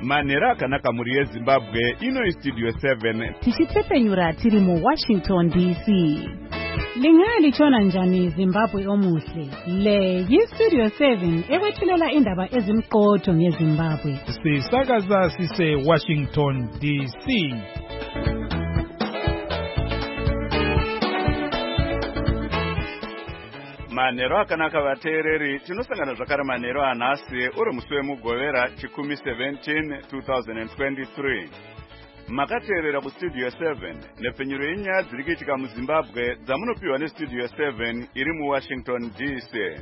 Manera akanaka muri yeZimbabwe ino Studio 7 tichitsepenyura tiri mu Washington DC. Lingalichona njani Zimbabwe omuhle? Le Studio 7 ekwethulela indaba ezimqotho ngeZimbabwe. Sisakaza sise Washington DC. Manero akanaka vateereri tinosangana zvakare manero anhasi uri musi wemugovera chikumi 17 2023. Makateerera kuStudio 7 nepfenyuro yenyaya dziri kuitika muZimbabwe dzamunopiwa neStudio 7 iri muWashington DC.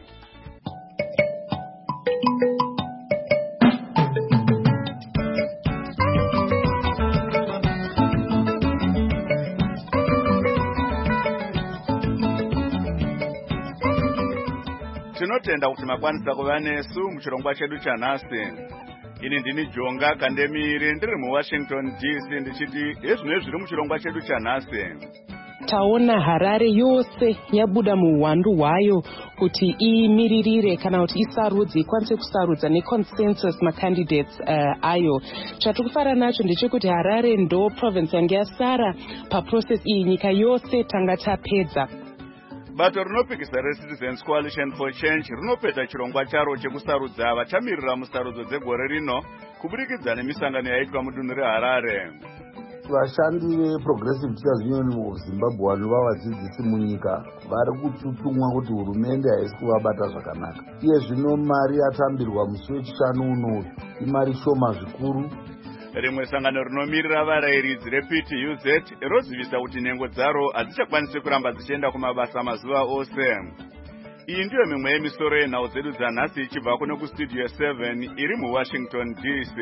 Tinotenda kuti makwanisa kuva nesu muchirongwa chedu chanhasi. Ini ndini Jonga Kandemiri ndiri muWashington DC ndichiti ezvino zviri muchirongwa chedu chanhasi. Taona Harare yose yabuda muhwandu hwayo kuti imiririre kana kuti isarudze ikwanise kusarudza neconsensus macandidates ayo. Chatikufara nacho ndechekuti Harare ndo province yange yasara paprocess iyi nyika yose tanga tapedza. Bato rinopikisa reCitizens Coalition for Change rinopedza chirongwa charo chekusarudza vachamirira musarudzo dzegore rino kuburikidza nemisangano yaitwa mudunhu reHarare. Vashandi veProgressive Teachers Union muZimbabwe vanova vadzidzisi munyika vari kututumwa kuti hurumende haisi kuvabata zvakanaka. Iye zvino mari yatambirwa musi wechishanu uno imari shoma zvikuru. Rimwe sangano rinomirira varayiridzi rePTUZ rozivisa kuti nhengo dzaro hadzichakwanisi kuramba dzichienda kumabasa mazuva ose. Iyi ndiyo mimwe yemisoro yenhau dzedu dzanhasi ichibva kuno kuStudio 7 iri muWashington DC.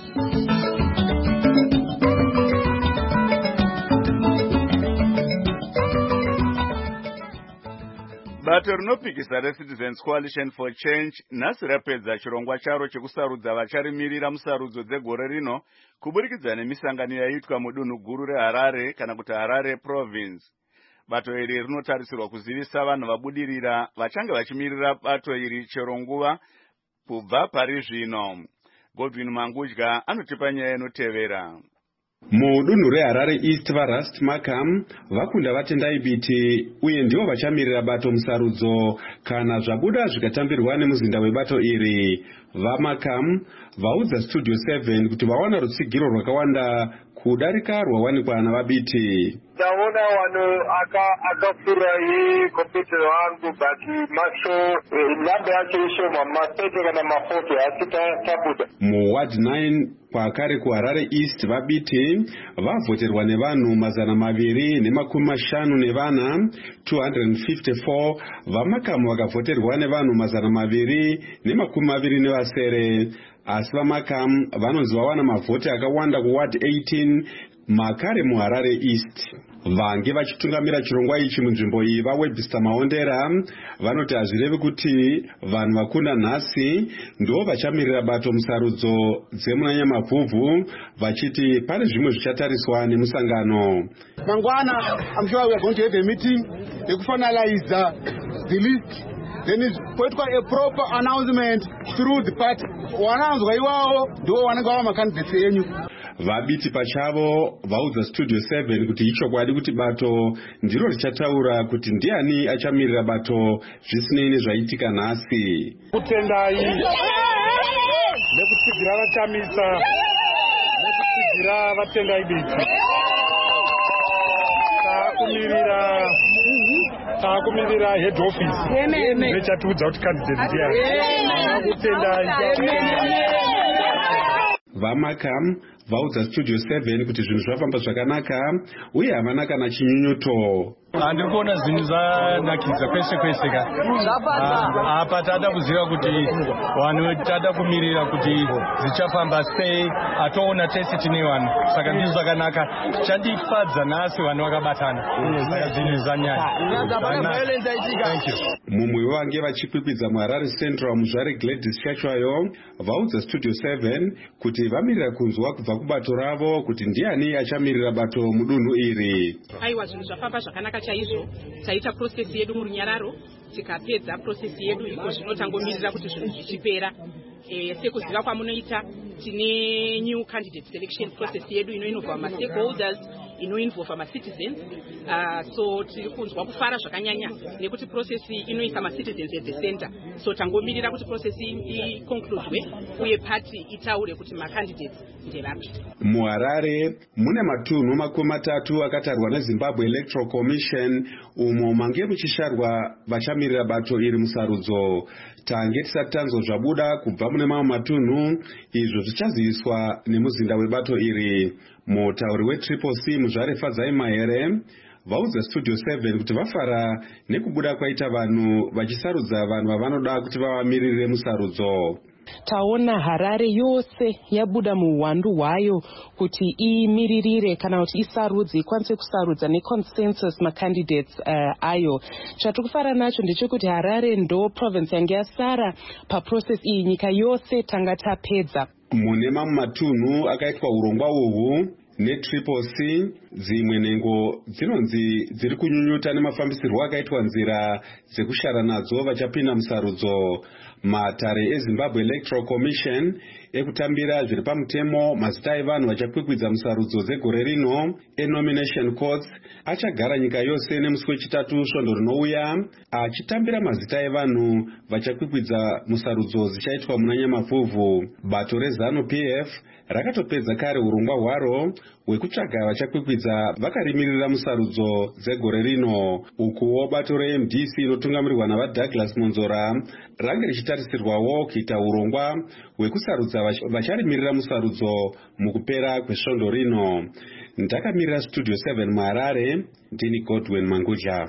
Bato rinopikisa reCitizens Coalition for Change nhasi rapedza chirongwa charo chekusarudza vacharimirira musarudzo dzegore rino kuburikidza nemisangano yaitwa mudunhu guru reHarare kana kuti Harare Province. Bato iri rinotarisirwa kuzivisa vanhu vabudirira vachange vachimirira bato iri chero nguva kubva pari zvino. Godwin Mangudya anotipa nyaya inotevera. Mudunhu reHarare East vaRust Markham vakunda vatendai biti uye ndivo vachamirira bato musarudzo kana zvabuda zvikatambirwa nemuzinda webato iri. VaMarkham vaudza Studio 7 kuti vawana rutsigiro rwakawanda kudarika rwawanikwa navabiti. Taona vanhu akafura kompyuta wangu baki masho namba yacho ishoma masete kana mafoto asi tabuda. Muward 9 kwakare kuHarare East vabiti vavhoterwa nevanhu 250 nevana 254. VaMarkham vakavhoterwa nevanhu 220 nevasere. Asi VaMarkham vanonzi vawana mavhoti akawanda kuward 18 makare muHarare East. Vange vachitungamira chirongwa ichi munzvimbo iyi vaWebster Maondera vanoti hazvirevi kuti vanhu vakunda nhasi ndo vachamirira bato musarudzo dzemunanyamabvubvu vachiti pane zvimwe zvichatariswa nemusangano. Mangwana, I'm sure we are going to have a meeting to finalize the list. Then it's a proper announcement through the party. Wananzwa iwao ndo wananga wa makandidates yenyu. Vabiti pachavo vaudza Studio 7 kuti ichokwadi kuti bato ndiro richataura kuti ndiani achamirira bato zvisinei nezvaitika nhasi. Kutendai nekutsigira vachamisa nekutsigira vatendai biti. Takumirira head office. Nechatiudza kuti candidate ndiani. Kutendai. VaMarkham vaudza Studio 7 kuti zvinhu zvafamba zvakanaka uye havana kana chinyunyuto. Handiri kuona zvinhu zvanakidza kwese kwese ka. Apa tada kuziva kuti vanhu tada kumirira kuti zvichafamba sei, atoona tese tine vanhu. Saka ndizvo zvakanaka. Chadifadza nhasi vanhu vakabatana. Saka zvinhu zvanyanya. Thank you. Mumwe wange vachikwikwidza muHarare Central muzvare Gladys Shachwayo vaudza Studio 7 kuti vamirira kunzwa kubva kubato ravo kuti ndiani achamirira bato mudunhu iri. Aiwa, zvinhu zvafamba zvakanaka chaizvo. Taita process yedu murunyararo tikapedza process yedu iko zvinotangomirira kuti zvinhu zvichipera. sekuziva kwamunoita tine new candidate selection process yedu inoinvolva ma-stakeholders, inoinvolva ma-citizens. So tiri kunzwa kufara zvakanyanya nekuti process inoisa ma-citizens at the center. So tangomirira kuti process iconcludwe uye party itaure kuti ma-candidates ndevapi. muHarare mune matunhu 30 akatarwa neZimbabwe Electoral Commission umo mange muchisharwa vachamirira bato iri musarudzo. Tange tisati tanzwa zvabuda kubva mune mamwe matunhu, izvo zvichaziviswa nemuzinda webato iri. Mutauri weTriple C Muzvare Fadzai Mahere vaudza Studio 7 kuti vafara nekubuda kwaita vanhu vachisarudza vanhu vavanoda kuti vavamirire musarudzo. Taona Harare yose yabuda muhwandu hwayo kuti imiririre kana kuti isarudze ikwanise kusarudza neconsensus macandidates ayo. Chatukufara nacho ndechekuti Harare ndo province yange yasara paprocess iyi nyika yose tanga tapedza. Mune mamwe matunhu akaitwa urongwa uhwu neTriple C, dzimwe nhengo dzinonzi dziri kunyunyuta nemafambisirwo akaitwa nzira dzekushara nadzo vachapinda musarudzo. Matare eZimbabwe Electoral Commission ekutambira zviri pamutemo mazita evanhu vachakwikwidza musarudzo dzegore rino enomination courts achagara nyika yose nemusi wechitatu svondo rinouya, achitambira mazita evanhu vachakwikwidza musarudzo dzichaitwa muna Nyamavhuvhu. Bato reZanu PF rakatopedza kare urongwa hwaro hwekutsvaga vachakwikwidza vakarimirira musarudzo dzegore rino. Ukuwo bato reMDC inotungamirirwa navaDouglas Monzora range richitarisirwawo kuita urongwa hwekusarudza vacharimirira musarudzo mukupera kwesvondo rino. Ndakamirira Studio 7 muHarare, ndini Godwin Manguja.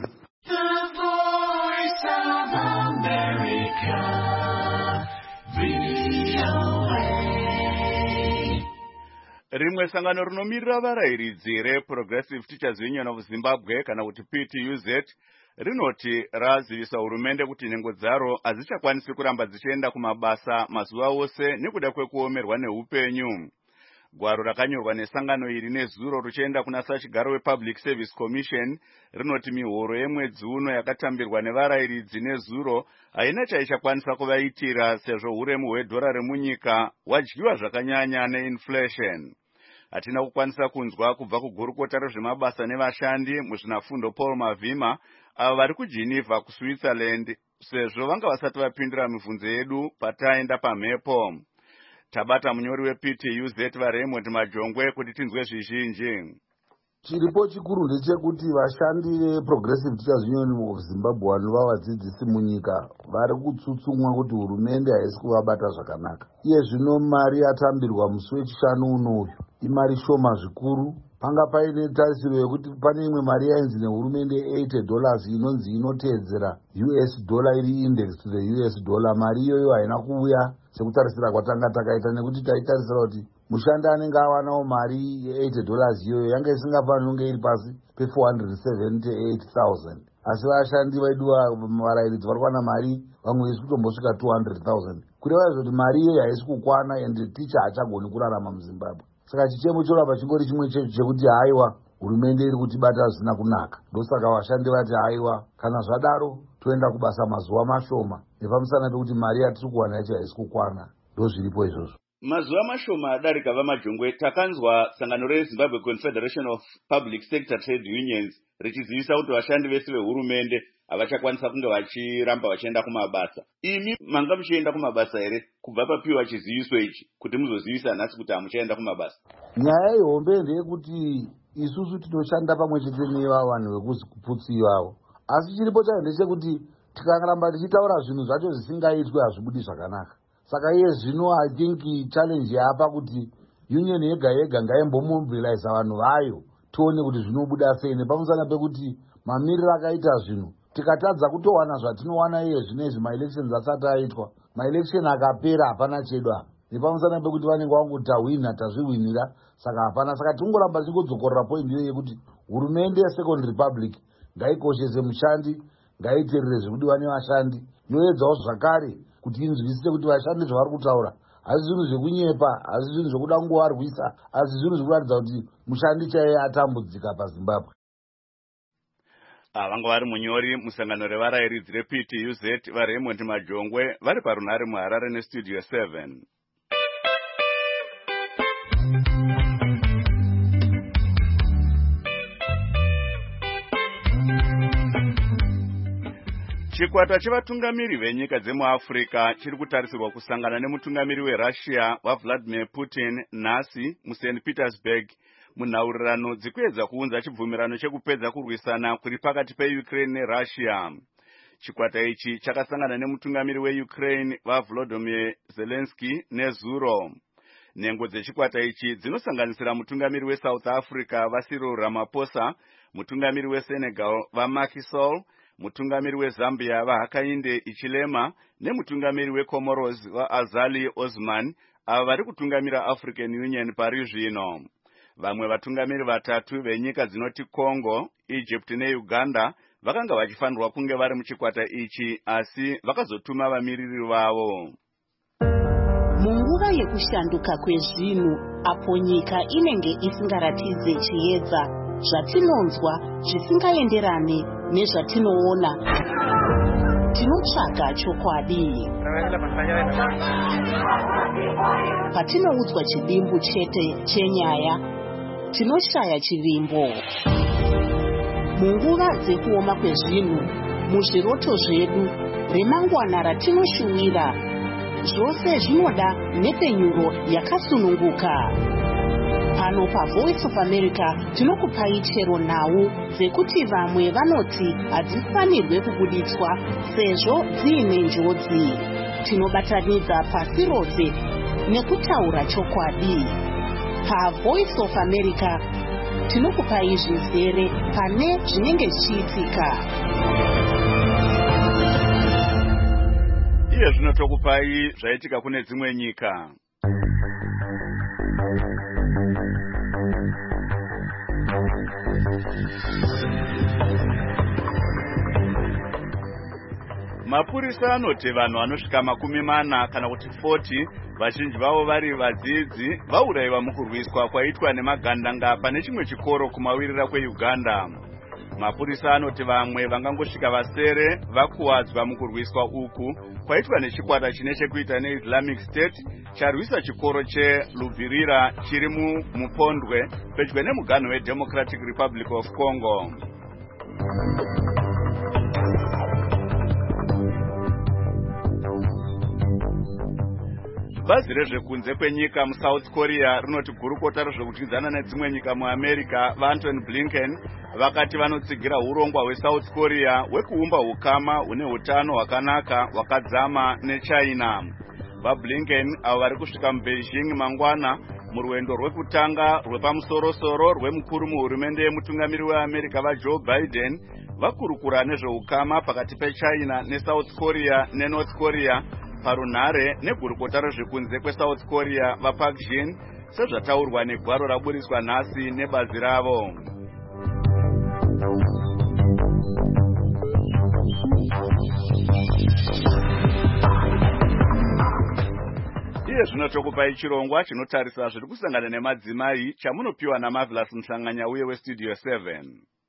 Rimwe sangano rinomirira varayiridzi reProgressive Teachers Union of Zimbabwe kana kuti PTUZ rinoti razivisa hurumende kuti nhengo dzaro hadzichakwanisi kuramba dzichienda kumabasa mazuva ose nekuda kwekuomerwa neupenyu. Gwaro rakanyorwa nesangano iri nezuro ruchienda kuna sachigaro wePublic Service Commission rinoti mihoro yemwedzi uno yakatambirwa nevarayiridzi nezuro haina chaichakwanisa kuvaitira sezvo uremu hwedhora remunyika hwadyiwa zvakanyanya neinflation. Hatina kukwanisa kunzwa kubva kugurukota rezvemabasa nevashandi muzvinafundo Paul Mavhima ava vari kuGeneva kuSwitzerland sezvo vanga vasati vapindura mibvunzo yedu pataenda pamhepo. Tabata munyori wePTUZ vaRaymond Majongwe kuti tinzwe zvizhinji. Chiripo chikuru ndechekuti vashandi veProgressive Teachers Union of Zimbabwe vanova vadzidzisi munyika vari kutsutsumwa kuti hurumende haisi kuvabata zvakanaka. Iye zvino mari yatambirwa musi wechishanu unoyu imari shoma zvikuru. Panga paine tarisiro yekuti pane imwe mari yainzi nehurumende $80 inonzi inoteedzera US dollar iri index to the US dollar. Mari iyoyo haina kuuya sekutarisira kwatanga takaita nekuti taitarisira kuti mushandi anenge awanawo mari $80 iyoyo yanga isingafani kunge iri pasi pe478,000. Asi vashandi vedu varayiridzi vari kuwana mari vamwe isi kutombosvika 200,000. Kureva kuti mari iyoyo haisi kukwana ende ticha haachagoni kurarama muZimbabwe. Saka chichemo chorapa chingori chimwe checho chekuti haiwa hurumende iri kutibata zvisina kunaka. Ndosaka vashandi vati haiwa kana zvadaro toenda kubasa mazuva mashoma nepamusana pekuti mari yatiri kuwana yacho haisi kukwana. Ndozviripo izvozvo. Mazuva mashoma adarika vaMajongwe takanzwa sangano reZimbabwe Confederation of Public Sector Trade Unions richizivisa kuti vashandi vese vehurumende havachakwanisa kunge vachiramba vachienda kumabasa. Imi manga muchienda kumabasa here kubva papiwa chiziviso ichi kuti muzozivisa nhasi kuti hamuchaenda kumabasa? Nyaya ihombe ndeyekuti isusu tinoshanda pamwe chete nevanhu vekuziputsi ivavo, asi chiripo chayo ndechekuti tikaramba tichitaura zvinhu zvacho zvisingaitwe hazvibudi zvakanaka. Saka iye zvino I think challenge yapa kuti union yega yega ngaimbomobilize vanhu vayo tione kuti zvinobuda sei nepamusana pekuti mamiriro akaita zvinhu tikatadza kutowana zvatinowana iye zvinezvi maelections asati aitwa. Maelection akapera hapana chedu apa nepamusana pekuti vanenge vangu tahwina tazvihwinira saka hapana. Saka tingoramba tingodzokorera point iyo yekuti hurumende yeSecond Republic ngaikoshese mushandi, ngaiterere zvikudiwa nevashandi, yoedzawo zvakare kuti inzwisise kuti vashandi zvavari kutaura hazvi zvinhu zvekunyepa, hazvi zvinhu zvekuda kungovarwisa, asi zvinhu zvekuratidza kuti mushandi chaiye atambudzika paZimbabwe. vanga vari munyori musangano revarayiridzi rePTUZ vaRaymond Majongwe vari parunhare muHarare nestudio 7. Chikwata chevatungamiri venyika dzemuAfrica chiri kutarisirwa kusangana nemutungamiri weRussia waVladimir Putin nhasi muSt Petersburg munhaurirano dzikuedza kuunza chibvumirano chekupedza kurwisana kuri pakati peUkraine neRussia. Chikwata ichi chakasangana nemutungamiri weUkraine vaVolodymyr Zelensky nezuro. Nhengo dzechikwata ichi dzinosanganisira mutungamiri weSouth Africa vaCyril Ramaphosa, mutungamiri weSenegal vaMacky Sall, mutungamiri weZambia vaHakainde Hichilema nemutungamiri weComoros vaAzali Osman ava vari kutungamira African Union pari zvino. Vamwe vatungamiri vatatu venyika dzinoti Congo, Egypt neUganda vakanga vachifanirwa kunge vari muchikwata ichi asi vakazotuma vamiriri vavo. Munguva yekushanduka kwezvinhu apo nyika inenge isingaratidze chiedza zvatinonzwa zvisingaenderane nezvatinoona, tinotsvaga chokwadi. Patinoudzwa chidimbu chete chenyaya, tinoshaya chivimbo. Munguva dzekuoma kwezvinhu, muzviroto zvedu, remangwana ratinoshuwira, zvose zvinoda nepenyuro yakasununguka. Pano paVoice of America tinokupai chero nhau dzekuti vamwe vanoti hadzifanirwe kubuditswa sezvo dziine njodzi. Tinobatanidza pasi rose nekutaura chokwadi. PaVoice of America tinokupai zvizere pane zvinenge zvichiitika. Iye zvinotokupai zvaitika kune dzimwe nyika. Mapurisa anoti vanhu vanosvika 40 kana kuti 40 vazhinji vavo vari vadzidzi vaurayiwa mukurwiswa kwaitwa nemagandanga pane chimwe chikoro kumawirira kweUganda. Mapurisa anoti vamwe vangangosvika vasere vakuwadzwa mukurwiswa uku kwaitwa nechikwata chine chekuita neIslamic State charwisa chikoro cheLubirira chiri mupondwe pedyo nemuganhu weDemocratic Republic of Congo. Bazi rezvekunze kwenyika muSouth Korea rinoti gurukota rezvekudyidzana nedzimwe nyika muAmerica vaAntony Blinken vakati vanotsigira urongwa hweSouth Korea hwekuumba hukama hune hutano hwakanaka hwakadzama neChina. VaBlinken avo vari kusvika muBeijing mangwana murwendo rwekutanga rwepamusorosoro rwemukuru muhurumende yemutungamiri weAmerica vaJoe Biden vakurukura nezvehukama pakati peChina neSouth Korea neNorth Korea parunhare negurukota rezvekunze kweSouth Korea vaPark Jin sezvataurwa negwaro raburiswa nhasi nebazi ravo. Iye zvinotokupai chirongwa chinotarisa zviri kusangana nemadzimai chamunopiwa naMarvelous Mhlanganya uye westudio 7.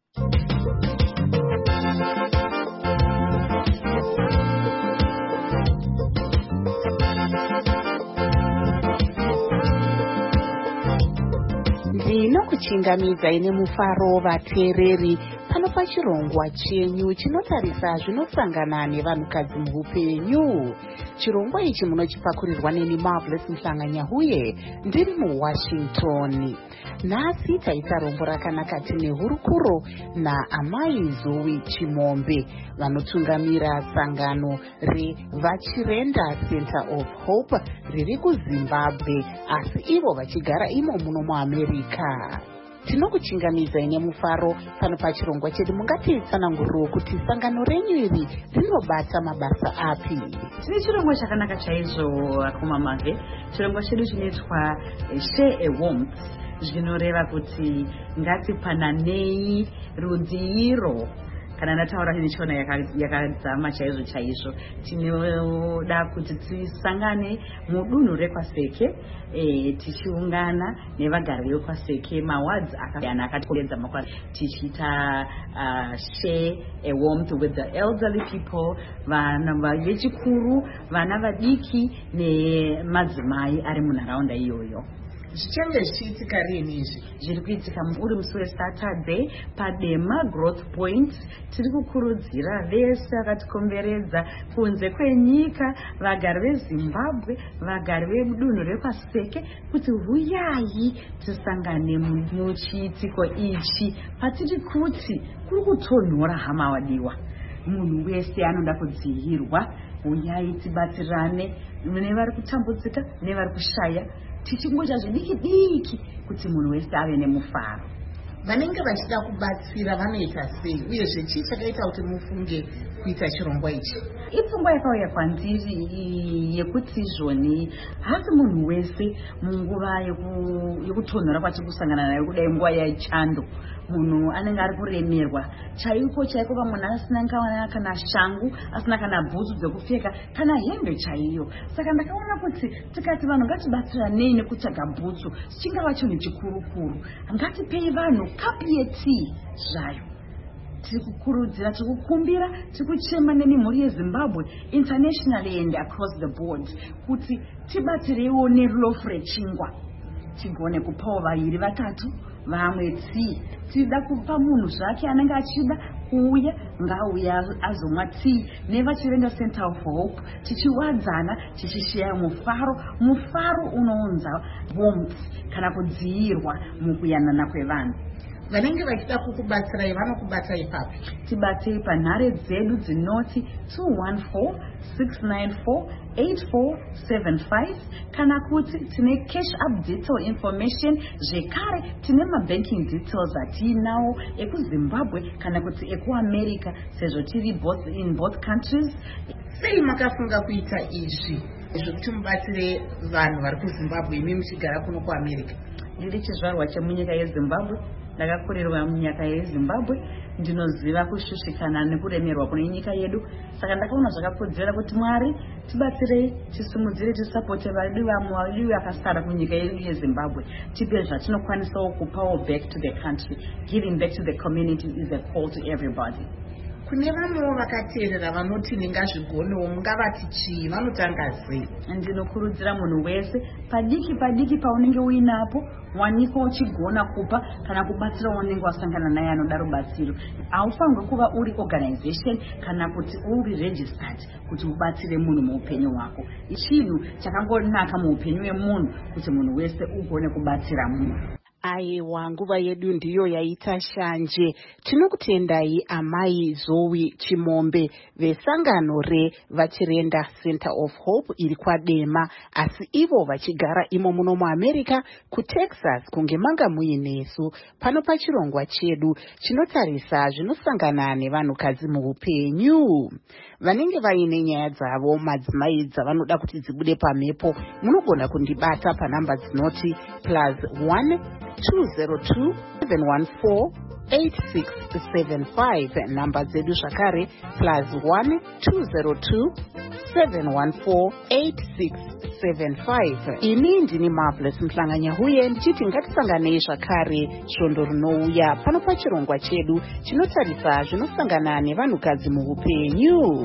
Ndinokuchingamidza ine mufaro vateereri pano pachirongwa chenyu chinotarisa zvinosangana nevanhukadzi muupenyu. Chirongwa ichi munochipakurirwa neni Marvelous Mhlanganya uye ndiri muWashington. Nhasi taita rombo rakanaka tine hurukuro naamai Zoe Chimombe vanotungamira sangano reVachirenda Center of Hope riri kuZimbabwe asi ivo vachigara imo muno muAmerica. Tinokuchingamidza ine mufaro pano pachirongwa chedu. Mungatitsananguriro kuti sangano renyu iri rinobata mabasa api? Tine chirongwa chakanaka chaizvo akomamave. Chirongwa chedu chinoitwa Share a Warmth, zvinoreva kuti ngatipananei rudziro kana ndataura nechona yakadzama chaizvo chaizvo. Tinoda kuti tisangane mudunhu rekwaseke tichiungana nevagari vekwaseke mawards akasiyana akatikomberedza makore tichiita share a warmth with the elderly people, vana vechikuru, vana vadiki nemadzimai ari munharaunda iyoyo. Zvichange zvichiitika rini izvi? Zviri kuitika uri musi weSaturday paDema Growth Point. Tiri kukurudzira vese vakatikomberedza kunze kwenyika, vagari veZimbabwe, vagari vedunhu rekwaseke, kuti huyai tisangane muchiitiko ichi. Patiri kuti kuri kutonhora hama wadiwa, munhu wese anoda kudzivirwa. Huyai tibatsirane nevari kutambudzika nevari kushaya, tichingoita zvidiki diki kuti munhu wese ave nemufaro. Vanenge vachida kubatsira vanoita sei, uyezve chii chakaita kuti mufunge kuita chirongwa ichi? Ipfungwa yakauya kwandiri yekuti izvoni hasi munhu wese munguva yekutonhora kwatiri kusangana nayo, kudai nguva yechando, munhu anenge ari kuremerwa chaiko chaiko, munhu asina kana shangu, asina kana bhutsu dzekupfeka, kana hembe chaiyo. Saka ndakaona kuti tikati vanhu ngatibatsiranei nekutsvaga bhutsu, chingava chinhu chikurukuru. Ngatipei vanhu kapu yetii zvayo. Tiri kukurudzira, tiri kukumbira, tiri kuchema nemimhuri yeZimbabwe internationally and across the board kuti tibatsireiwo nerulofu rechingwa, tigone kupawo vaviri vatatu vamwe tii. Tida kupa munhu zvake anenge achida kuuya, ngauya azomwa tii nevaChirenda Center of Hope, tichiwadzana tichisheya mufaro unounza warmth kana kudziirwa mukuyanana kwevanhu. Vanenge vachida kukubatsirai vanokubatsai papi? Tibatei panhare dzedu dzinoti 214-694-8475, kana kuti tine cash up detail information, zvekare tine mabanking details atiinawo ekuZimbabwe kana kuti ekuAmerica, sezvo tiri in both countries. Sei makafunga kuita izvi zvokuti mubatsire vanhu vari kuZimbabwe imi muchigara kuno kuAmerica? Ndiri chizvarwa chemunyika yeZimbabwe, ndakakurirwa munyika yeZimbabwe, ndinoziva kushushikana nekuremerwa kune nyika yedu. Saka ndakaona zvakakodzera kuti Mwari tibatsirei, tisimudzire, tisapote vadiwi vakasara kunyika yedu yeZimbabwe, tipe zvatinokwanisawo kupawo back to the country. Giving back to the community is a call to everybody. Kune vamwewo vakateerera vanoti ndingazvigonewo, mungavati chii, vanotanga sei? Ndinokurudzira munhu wese padiki padiki paunenge uinapo, waniko uchigona kupa kana kubatsira unenge wasangana naye anoda rubatsiro. Haufanirwi kuva uri organization kana kuti uri registered kuti ubatsire munhu muupenyu hwako. Chinhu chakangonaka muupenyu hwemunhu kuti munhu wese ugone kubatsira munhu. Aiwa, nguva yedu ndiyo yaita shanje. Tinokutendai amai Zoe Chimombe vesangano revaChirenda Center of Hope iri kwaDema, asi ivo vachigara imo muno muAmerica kuTexas, kunge manga muinesu pano pachirongwa chedu chinotarisa zvinosangana nevanhukadzi muupenyu. Vanenge vaine nyaya dzavo, madzimai dzavanoda kuti dzibude pamhepo, munogona kundibata panhamba dzinoti +1-202-714-8675, namba dzedu zvakare +1-202-714-8675. Ini ndini Marvelous Mhlanganya huye ndichiti ngatisanganei zvakare svondo rinouya pano pachirongwa chedu chinotarisa zvinosangana nevanhukadzi muupenyu.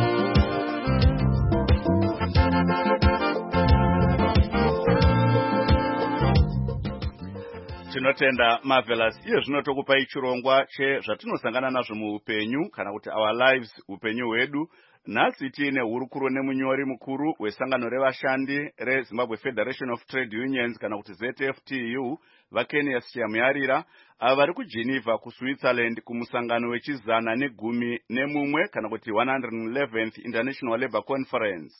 Tinotenda Marvelous. Iye zvino tokupai chirongwa chezvatinosangana nazvo muupenyu kana kuti our lives, upenyu hwedu. Nhasi tiine hurukuro nemunyori mukuru wesangano revashandi reZimbabwe Federation of Trade Unions kana kuti ZFTU, vaKenias Shamuyarira, ava vari kuGeneva kuSwitzerland kumusangano wechizana negumi nemumwe kana kuti 111th International Labour Conference.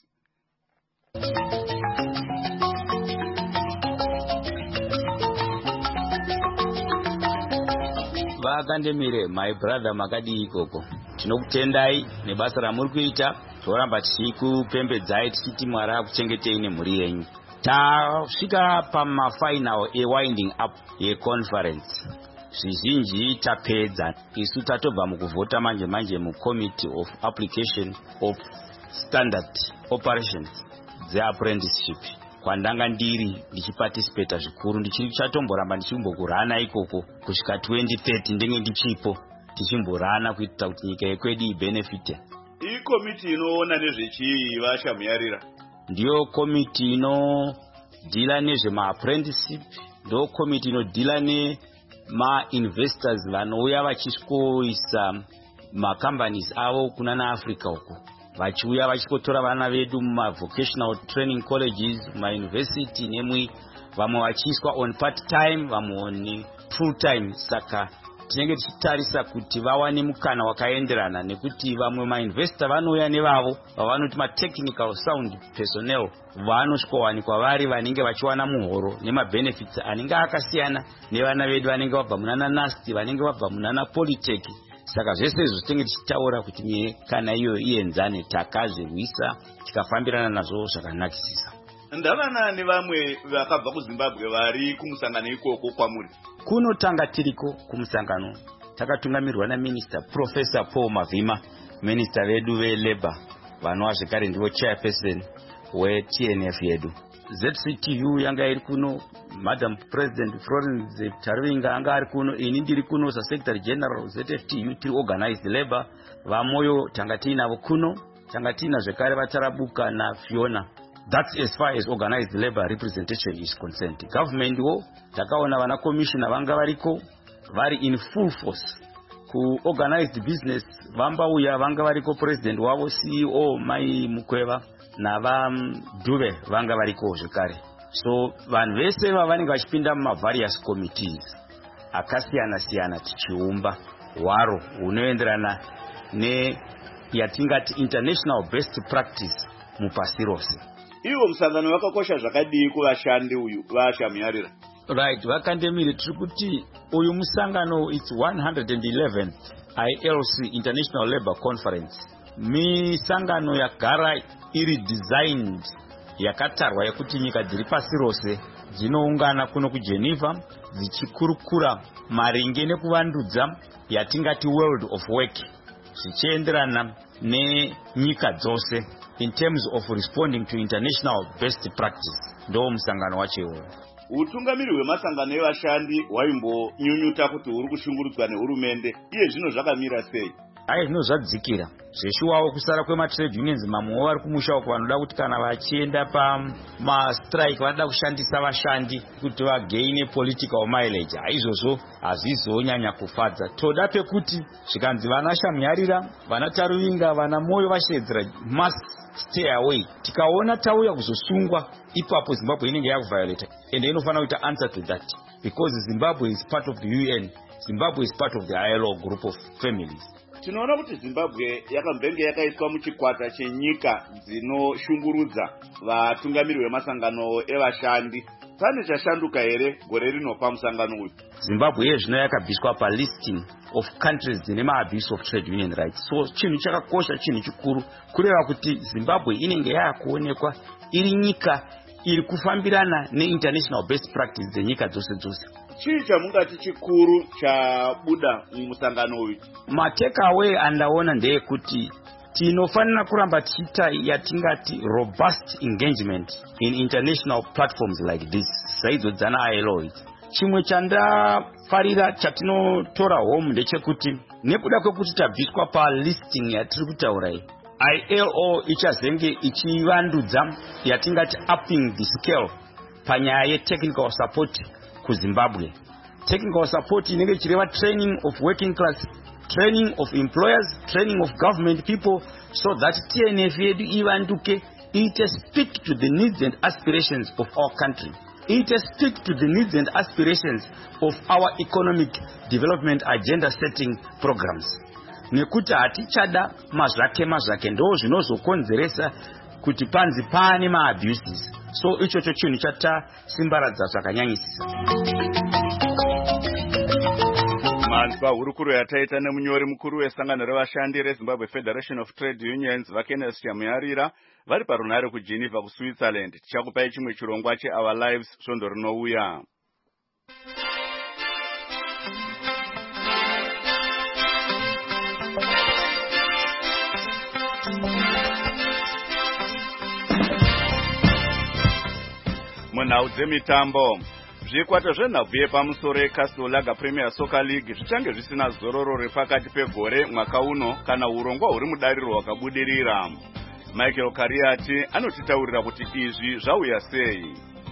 Vakandemire my brother makadii ikoko. Tinokutendai nebasa ramuri kuita, toramba tichikupembedzai tichiti Mwari akuchengetei nemhuri yenyu. Tasvika pamafinal ewinding up yeconference. zvizhinji tapedza. Isu tatobva mukuvhota manje mucommittee of application of standard operations dzeapprenticeship, kwandanga ndiri ndichiparticipata zvikuru. Ndichatomboramba ndichimbokurana ikoko kusvika 2030 ndenge ndichipo tichimborana kuita kuti nyika yekwedu ibenefite. Iyi komiti inoona nezvechii Vashamuyarira? Ndiyo komiti inodhila nezvemaapprenticeship, ndo komiti inodhila nemainvestors vanouya vachisikoisa macompanies avo kunana Africa uko, vachiuya vachikotora vana vedu mumavocational training colleges, mumauniversity nemwi, vamwe vachiiswa on part time, vamwe on full time. Saka tinenge tichitarisa kuti vawane mukana wakaenderana, nekuti vamwe mainvestor vanouya nevavo vavanoti matechnical sound personnel, vanosvikowanikwa vari vanenge vachiwana muhoro nemabenefits anenge akasiyana nevana vedu vanenge vabva munana NAST, vanenge vabva munana Polytech. Saka zvese izvo tinenge tichitaura kuti kana iyo ienzane takazvirwisa tikafambirana nazvo zvakanakisisa. Ndavana nevamwe vakabva kuZimbabwe vari kumusangano ikoko kwamuri? Kunotanga tiriko kumusangano takatungamirwa naMinista Professor Paul Mavhima, Minister vedu veLabour, vanova zvekare ndivo chairperson weTNF yedu. ZCTU yanga iri kuno, Madam President Florence Taruvinga anga ari kuno, ini ndiri kuno Secretary General ZFTU, tiri organized labor. Vamoyo tanga tiinavo kuno, tanga tiina zvekare vaTarabuka na Fiona. That's as far as organized labor representation is concerned. Government wo takaona vana commissioner vanga variko vari in full force. Ku organized business vamba uya vanga variko president wavo CEO Mai Mukweva na Dube vanga variko zvekare. So vanhu vese vanenge vachipinda muma various committees akasiyana siyana tichiumba hwaro hunoenderana ne yatingati international best practice mupasi rose. Iwo musangano wakakosha zvakadii kuvashandi uyu Vashamuyarira? Right, vakandemire tiri kuti uyu musangano it's 111th ILC International Labour Conference. Misangano yagara iri designed yakatarwa yekuti nyika dziri pasi rose dzinoungana kuno kuGeneva dzichikurukura maringe nekuvandudza yatingati world of work zvichienderana nenyika dzose in terms of responding to international best practice. Ndo musangano wacho. Utungamiri hwemasangano evashandi hwaimbonyunyuta kuti huri kushungurudzwa nehurumende, iye zvino zvakamira sei? Zvino zvadzikira zveshuwawo kusara kwematrade unions. Mamwewo vari kumusha uko vanoda kuti kana vachienda pamastrike vanoda kushandisa vashandi kuti vageine political mileage. Izvozvo hazvizonyanya kufadza. Toda pekuti zvikanzi vana Shamuyarira, vana Taruvinga, vana Moyo vashedzera must stay away. Tikaona tauya kuzosungwa, ipapo Zimbabwe inenge yakuviolate, and inofanira kuita answer to that, because Zimbabwe is part of the UN. Zimbabwe is part of the ILO group of families. Tinoona kuti Zimbabwe yakambenge yakaiswa muchikwata chenyika dzinoshungurudza vatungamiri vemasangano evashandi. Pane chashanduka here gore rino pamusangano uyu? Zimbabwe yezvino yakabviswa palisting of countries dzine maabuse of trade union rights. So chinhu chakakosha, chinhu chikuru kureva kuti Zimbabwe inenge yakuonekwa iri nyika iri kufambirana neinternational best practice dzenyika dzose dzose. Chii chamungati chikuru chabuda mumusangano uyu? Matekawe andaona ndeyekuti tinofanira kuramba tichiita yatingati robust engagement in international platforms like this, saizodzana ILO. Chimwe chandafarira chatinotora home ndechekuti nekuda kwekuti tabviswa palisting yatiri kutaura iyi, ILO ichazenge ichivandudza yatingati upping the scale panyaya yetechnical support kuZimbabwe. Technical support inenge chireva training of working class, training of employers, training of government people, so that TNF yedu ivanduke, it speak to the needs and aspirations of our country. It speak to the needs and aspirations of our economic development agenda setting programs. Nekuti hatichada mazvake ndo zvinozokonzeresa kuti panzi pane maabuses. So ichocho chinhu chatasimbaradza zvakanyanyisisa. Manzwa hurukuru yataita nemunyori mukuru wesangano revashandi reZimbabwe Federation of Trade Unions vaKenneth Shamuyarira vari parunhare kuGeneva kuSwitzerland. Tichakupai chimwe chirongwa cheOur Lives svondo rinouya. munhau dzemitambo, zvikwata zvenhabvu yepamusoro yeCastle Lager Premier Soccer League zvichange zvisina zororo repakati pegore mwaka uno kana urongwa huri mudariro hwakabudirira. Michael Kariati anotitaurira kuti izvi zvauya sei.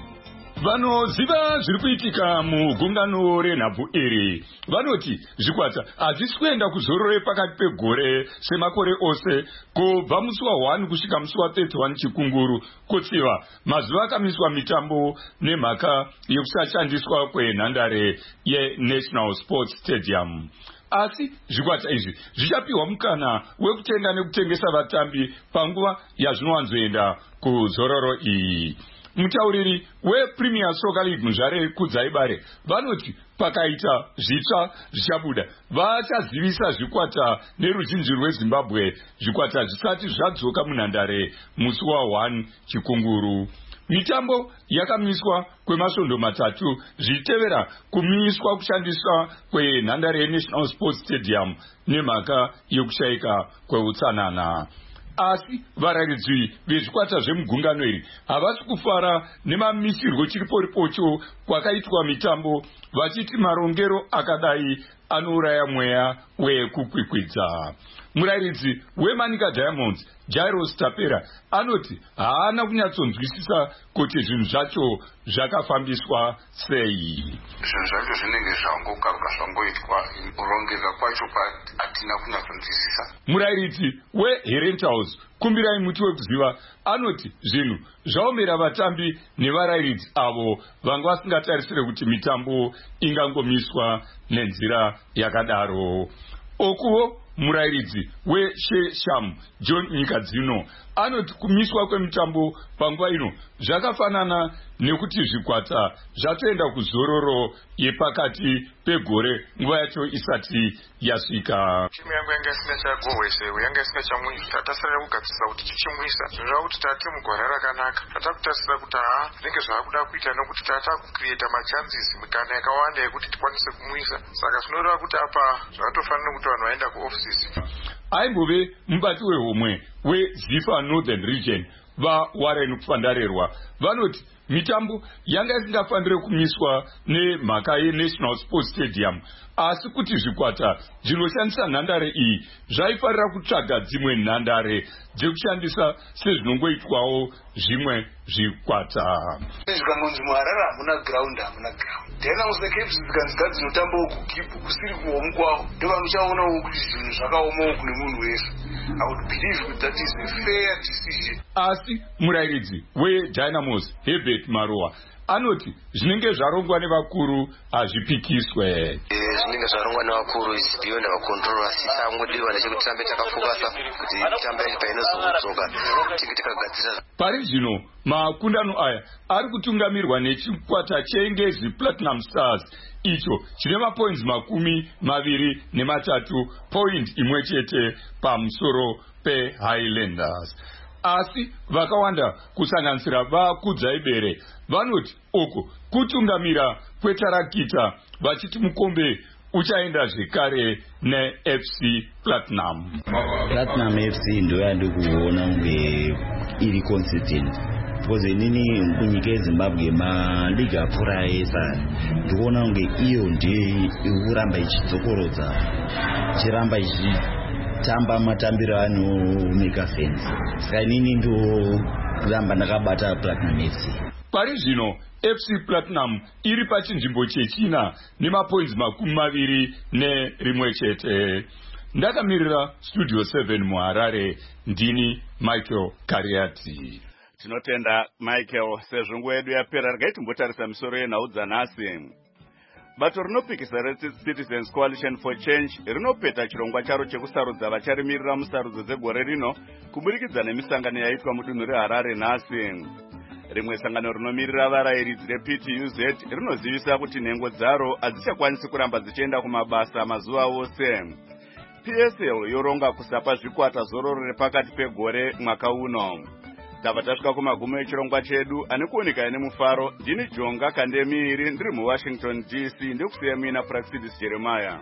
Vanoziva zviri kuitika mugungano renhabvu iri vanoti zvikwata hazvisi kuenda kuzorore pakati pegore semakore ose kubva musi wa1 kusvika musi wa31 chikunguru kutsiva mazuva akamiswa mitambo nemhaka yekusashandiswa kwenhandare yeNational Sports Stadium. Asi zvikwata izvi zvichapiwa mukana wekutenga nekutengesa vatambi panguva yazvinowanzoenda kuzororo iyi. Mutauriri wePremier Soccer League Muzvare Kudzaibare vanoti pakaita zvitsva zvichabuda vachazivisa zvikwata neruzhinji rweZimbabwe zvikwata zvisati zvadzoka munhandare musi wa1 chikunguru. Mitambo yakamiswa kwemasvondo matatu zvichitevera kumiswa kushandiswa kwenhandare yeNational Sports Stadium nemhaka yekushayika kweutsanana. Asi varayiridzi vezvikwata zvemugungano iri havasi kufara nemamisirwo chiriporipocho kwakaitwa mitambo vachiti marongero akadai anouraya mweya wekukwikwidza. Murayiridzi weManika Diamonds Jairus Tapera anoti haana kunyatsonzwisisa kuti zvinhu zvacho zvakafambiswa sei. Zvinhu zvacho zvinenge zvangokaruka zvangoitwa kurongeka kwacho hatina kunyatsonzwisisa. Murayiridzi weHerentals Kumbirai Muti Wekuziva anoti zvinhu zvaomera vatambi nevarayiridzi avo vanga vasingatarisire kuti mitambo ingangomiswa nenzira yakadaro. Okuwo murayiridzi weShesham John Nyikadzino anoti kumiswa kwemitambo panguva ino zvakafanana nekuti zvikwata zvatoenda kuzororo yepakati pegore nguva yacho isati yasvika. Timu yangu yanga isina chagohwese yanga isina chamwisa tatasarira kugadzirisa kuti tichimwisa zvinova kuti tati mugore rakanaka tatakutasira kuti zvinenge zvaakuda kuita nokuti tatakucreata machances mikana yakawanda yekuti tikwanise kumwisa saka zvinoreva kuti apa zvakatofanira kuti vanhu vaenda kuoffices. Aimbove mubati wehomwe weZifa Northern Region vaWarren Kufandarerwa vanoti mitambo yanga isingafanire kumiswa nemhaka yeNational Sports Stadium asi kuti zvikwata zvinoshandisa nhandare iyi zvaifarira kutsvaga dzimwe nhandare dzekushandisa sezvinongoitwawo zvimwe zvikwata. Zvikangonzi muHarare hamuna ground Dynamos neCaps zikanzika dzinotambawo kukipu kusiri kuomu kwawo ndovanochaonawo kuti zvinhu zvakaomawo kune munhu wese. I would believe that that is a fair decision. Asi murayiridzi weDynamos Herbert Maroa anoti zvinenge zvarongwa nevakuru hazvipikiswe. Zvinenge zvarongwa nevakuru is beyond our control. Asisangodiwa nechekuti tambe takafokasa kuti tambe painozodzoka tinge tikagadzira. Pari zvino makundano aya ari kutungamirwa nechikwata cheNgezi Platinum Stars icho chine mapoints 23 point imwe chete pamusoro peHighlanders. Asi vakawanda kusanganisira vaKudzaibere vanoti uko kutungamira kwetarakita vachiti mukombe uchaenda zvekare neFC Platinum. Platinum FC ndio yandi kuona unge iri consistent because inini kunyika yeZimbabwe maligi apfuura esa ndikuona unge iyo ndiye ikuramba ichidzokorodza chiramba ichitamba matambiro anomeka fans. Saka inini ndo kuramba ndakabata Platinum FC. Pari zvino FC Platinum iri pachinzvimbo chechina nemapoints 21 chete. Ndakamirira Studio 7 muHarare ndini Michael Kariati. Tinotenda Michael sezvo nguva yedu yapera regai timbotarisa misoro yenhau dzanhasi. Bato rinopikisa reCitizens Coalition for Change rinopeta chirongwa charo chekusarudza vacharimirira musarudzo dzegore rino kuburikidza nemisangano yaitwa mudunhu reHarare nhasi. Rimwe sangano rinomirira varayiridzi rePTUZ rinozivisa kuti nhengo dzaro hadzichakwanisi kuramba dzichienda kumabasa mazuva ose. PSL yoronga kusapa zvikwata zororo repakati pegore mwaka uno. Tabva tasvika kumagumo echirongwa chedu anekuoneka nemufaro. Ndini Jonga Kandemiri ndiri muWashington DC ndikusiya mina Praxidis Jeremiah.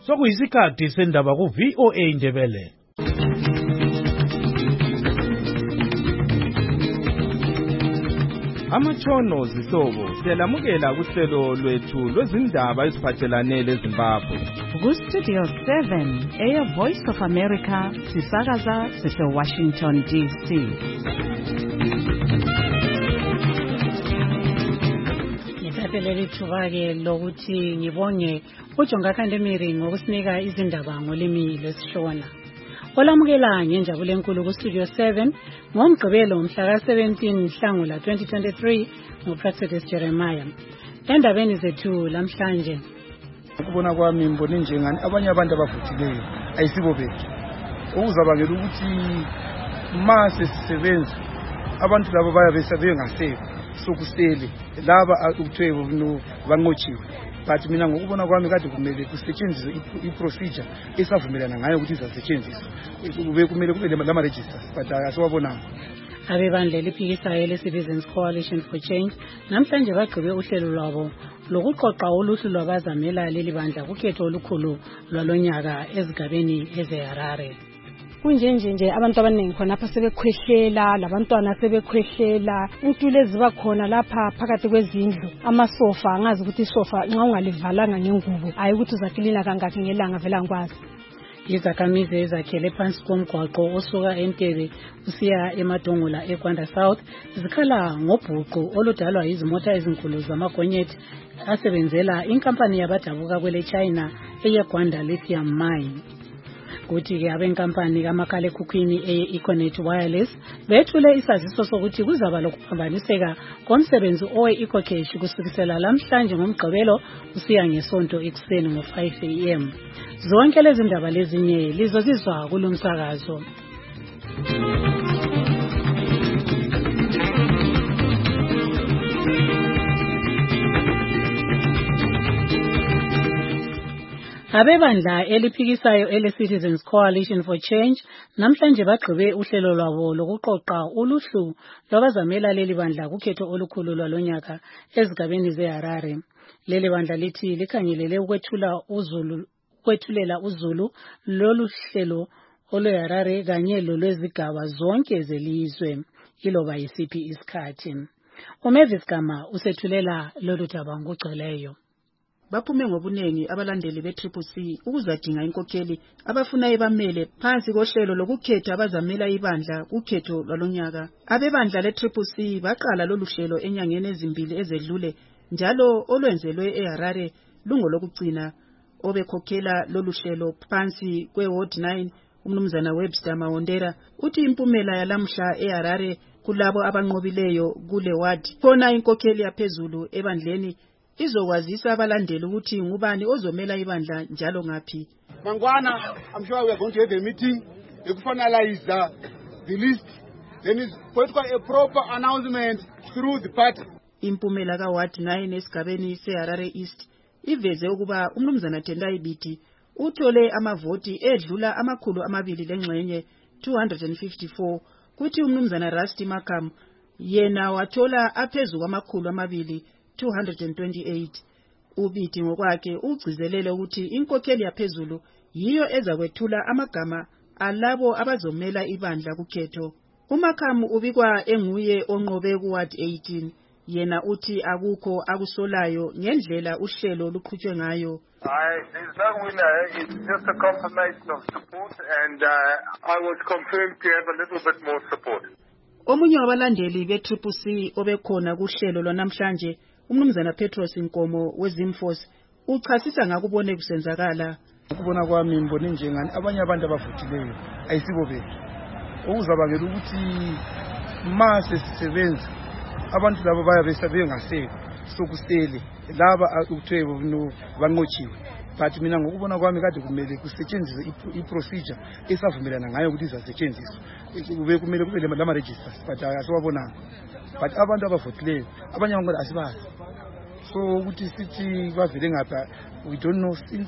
sokuyisikhathi sendaba ku-VOA Indebele. Amatshono zihlobo siyalamukela kuhlelo lwethu lwezindaba eziphathelane leZimbabwe. Ku-Studio 7 Air Voice of America sisakaza sise-Washington DC. Ngithathelele ithuba-ke lokuthi ngibonge uJongakhanda Miri ngokusinika izindaba ngolimi lwesiShona. Olamukela ngenjabulo enkulu ku-Studio 7 ngoMgqibelo mhla ka-17 Nhlangula 2023 nguPractice Jeremiah. Endabeni zethu lamhlanje, ukubona kwami mbone njengani abanye abantu abavuthileyo ayisibo bethu, okuzabangela ukuthi mase sisebenza abantu labo bayabe ngasekho sokusele laba ukuthiwe banqotshiwe. But mina ngokubona kwami kade kumele kusetshenziswe i-procedure esavumelana ngayo ukuthi izasetshenziswa. Kumele kube lama-registers, but asiwabonanga. Abebandla eliphikisayo le-Citizens Coalition for Change namhlanje bagqibe uhlelo lwabo lokuqoqa uluhlu lwabazamela leli bandla kukhetho olukhulu lwalonyaka ezigabeni ezeHarare. Kunjenje abantu abaningi khonapha sebekhwehlela, labantwana sebekhwehlela, intulo eziba khona lapha phakathi kwezindlu, amasofa angazi ukuthi isofa nxa ungalivalanga ngengubo ayi ukuthi uzaklina kangaki ngelanga vela ngikwazi. Izakhamizi ezakhele phansi komgwaqo osuka eNtebe usiya eMadongola eGwanda South zikhala ngobhuqu oludalwa izimota ezinkulu zamagonyeti asebenzela inkampani yabadabuka kwele China eyeGwanda Lithium Mine. Kuthi-ke abenkampani kamakhalekhukhwini eye-Econet Wireless bethule isaziso sokuthi kuzaba lokuphambaniseka komsebenzi owe-EcoCash kusukisela lamhlanje ngoMgqibelo usiya ngesonto ekuseni ngo-5 AM. Zonke lezi ndaba lezinye lizozizwa kulomsakazo. Abebandla eliphikisayo ele-Citizens Coalition for Change namhlanje bagqibe uhlelo lwabo lokuqoqa uluhlu lwabazamela leli bandla kukhetho olukhulu lwalonyaka ezigabeni zeHarare. Leli bandla lithi likhangelele ukwethulela uzulu lolu hlelo olweHarare kanye lolwezigaba zonke zelizwe iloba yisiphi isikhathi. uMavis Gama usethulela lolu daba ngokugcweleyo. Baphume ngobunengi abalandeli be-CCC ukuzadinga inkokheli abafuna ibamele phansi kohlelo lokukhetha abazamela ibandla kukhetho lwalonyaka. Abebandla le-CCC baqala lolu hlelo enyangeni ezimbili ezedlule njalo olwenzelwe eHarare lungolokugcina. Obekhokhela lolu hlelo phansi kwe-Ward 9 umnumzana Webster Mawondera uthi impumela yalamhla eHarare kulabo abanqobileyo kule ward khona inkokheli yaphezulu ebandleni izokwazisa abalandeli ukuthi ngubani ozomela ibandla njalo ngaphi. Mangwana, I'm sure we are going to have a meeting to finalize the list. Then it's going to be a proper announcement through the party. Impumela ka Ward 9 esigabeni seHarare East iveze ukuba umnumzana Tendai Biti uthole amavoti edlula 200 lengxenye 254 kuthi umnumzana Rusty Makam yena wathola aphezu kwama200 228. Ubiti ngokwakhe ugcizelele ukuthi inkokheli yaphezulu yiyo ezakwethula amagama alabo abazomela ibandla kukhetho. uMakam ubikwa enguye onqobe kuWard 18 yena uthi akukho akusolayo ngendlela uhlelo luqhutshwe ngayo. There's no winner, it's just a confirmation of support and I was confirmed to have a little bit more support. Omunye wabalandeli be-CCC obekhona kuhlelo lwanamhlanje umnumzana Petros Nkomo weZimforce uchasisa ngakubone kusenzakala. Ukubona kwami mbone njengani abanye abantu abavuthileyo ayisibo bethu, okuzabangela ukuthi mase sisebenza abantu labo bayabe ngasekho sokusele laba ukuthiwe banqotshiwe. But mina ngokubona kwami kade kumele kusetshenziswe i-procedure esavumelana ngayo ukuthi izasetshenziswa. Kumele kube lama-registers, but asiwabonanga. But abantu abavuthileyo abanye abantu asibazi, so ukuthi sithi bavele ngapha we don't know since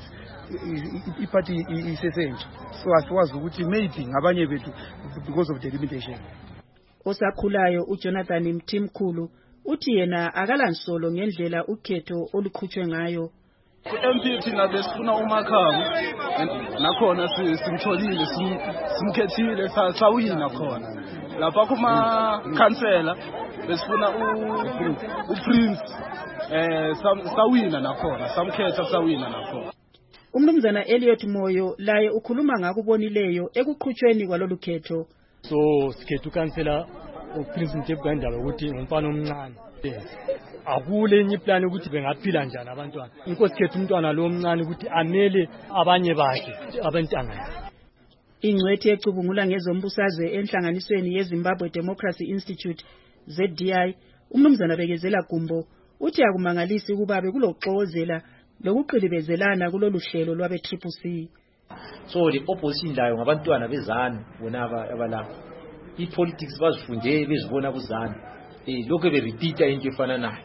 iparty isesenje, so asiwazi ukuthi maybe ngabanye bethu because of the limitation. Osakhulayo uJonathan Mthimkhulu uthi yena akalansolo ngendlela ukhetho oluqhutshwe ngayo. MP thina besifuna uMakhamu nakhona simtholile simkhethile sawina khona lapha kuma councillor besifuna uPrince sawina nakhona samkhetha sawina nakhona. Umnumzana Elliot Moyo laye ukhuluma ngakubonileyo ekuqhutshweni kwalolu khetho. So sikhetha ukansela uPrince Ntebugandaba ukuthi ngumfana omncane. Akulenye iplan ukuthi bengaphila njani abantwana. Inkosi khetha umntwana lo omncane ukuthi amele abanye bakhe abantanga. Ingcwethi ecubungula ngezombusazwe enhlanganisweni yeZimbabwe Democracy Institute ZDI umnumzana Bekezela Gumbo uthi akumangalisi ukuba bekuloxozela lokuqilibezelana kulolu hlelo lwabe Triple C. So the opposition layo ngabantwana bezana bona abalapha. I-politics bazifunde bezibona kuzana. Lokho berepeat into efana nayo.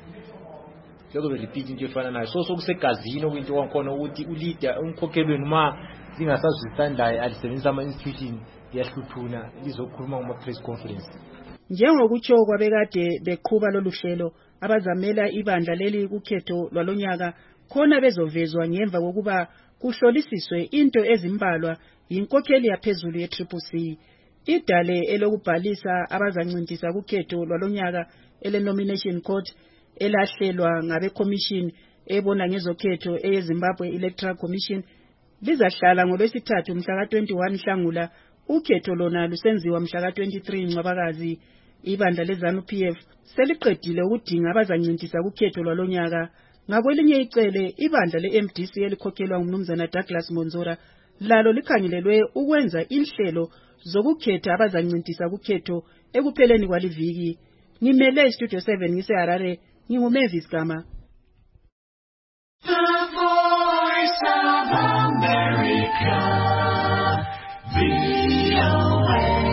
So sokusegazini okwinto wakhona ukuthi uleader umkhokhelweni ma lingasazwisandayo alisebenzisa ama-institution yahluthuna lizokhuluma kuma-press conference. Njengokutsho kwabekade beqhuba lolu hlelo abazamela ibandla leli kukhetho lwalonyaka khona bezovezwa ngemva kokuba kuhlolisiswe into ezimbalwa yinkokheli yaphezulu ye-Triple C. Idale elokubhalisa abazancintisa kukhetho lwalonyaka ele-nomination court elahlelwa ngabe-commission ebona ngezokhetho eyeZimbabwe Electoral Commission lizahlala ngolwesithathu mhla ka-21 Nhlangula ukhetho lona lusenziwa mhla ka-23 Ncwabakazi. Ibandla leZANU-PF seliqedile ukudinga abazancintisa kukhetho lwalonyaka. Ngakwelinye icele ibandla le-MDC elikhokhelwa ngumnumzana Douglas Monzora lalo likhangelelwe ukwenza inhlelo zokukhetha abazancintisa kukhetho ekupheleni kwaliviki. Ngimele Studio 7 ngiseHarare nginguMavis Gama. The Voice of America, VOA.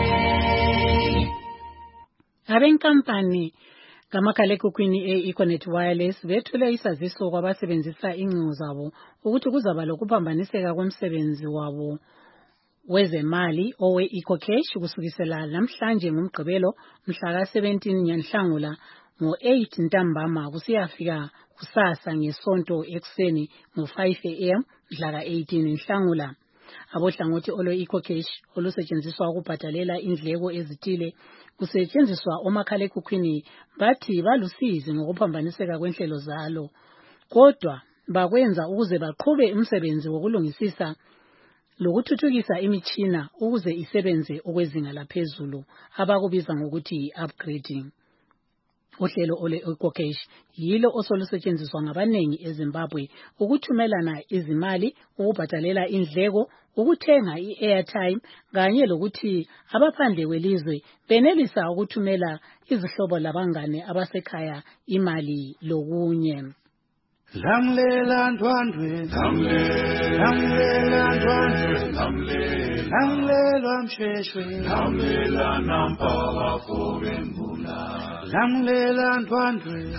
Abenkampani kamakhalekhukhwini e-Econet Wireless bethule isaziso kwabasebenzisa ingcingo zabo ukuthi kuzaba lokuphambaniseka komsebenzi wabo wezemali owe-EcoCash kusukisela namhlanje ngomgqibelo mhla ka-17 Nhlangula ngo-8 ntambama kusiyafika kusasa ngesonto ekuseni ngo-5 AM mhla ka-18 Nhlangula. Abohlangothi olwe-EcoCash olusetshenziswa ukubhadalela indleko ezithile kusetshenziswa omakhalekhukhwini bathi balusizi ngokuphambaniseka kwenhlelo zalo, kodwa bakwenza ukuze baqhube umsebenzi wokulungisisa lokuthuthukisa imitshina ukuze isebenze okwezinga laphezulu abakubiza ngokuthi upgrading. Uhlelo ole-EcoCash yilo osolusetshenziswa ngabanengi eZimbabwe ukuthumelana izimali, ukubhadalela indleko, ukuthenga i-airtime kanye lokuthi abaphandle kwelizwe benelisa ukuthumela izihlobo labangane abasekhaya imali lokunye. Lamlela ndwandwe, lamlela ndwandwe, lamlela msheshwe, lamlela nampala fobembula, lamlela ndwandwe,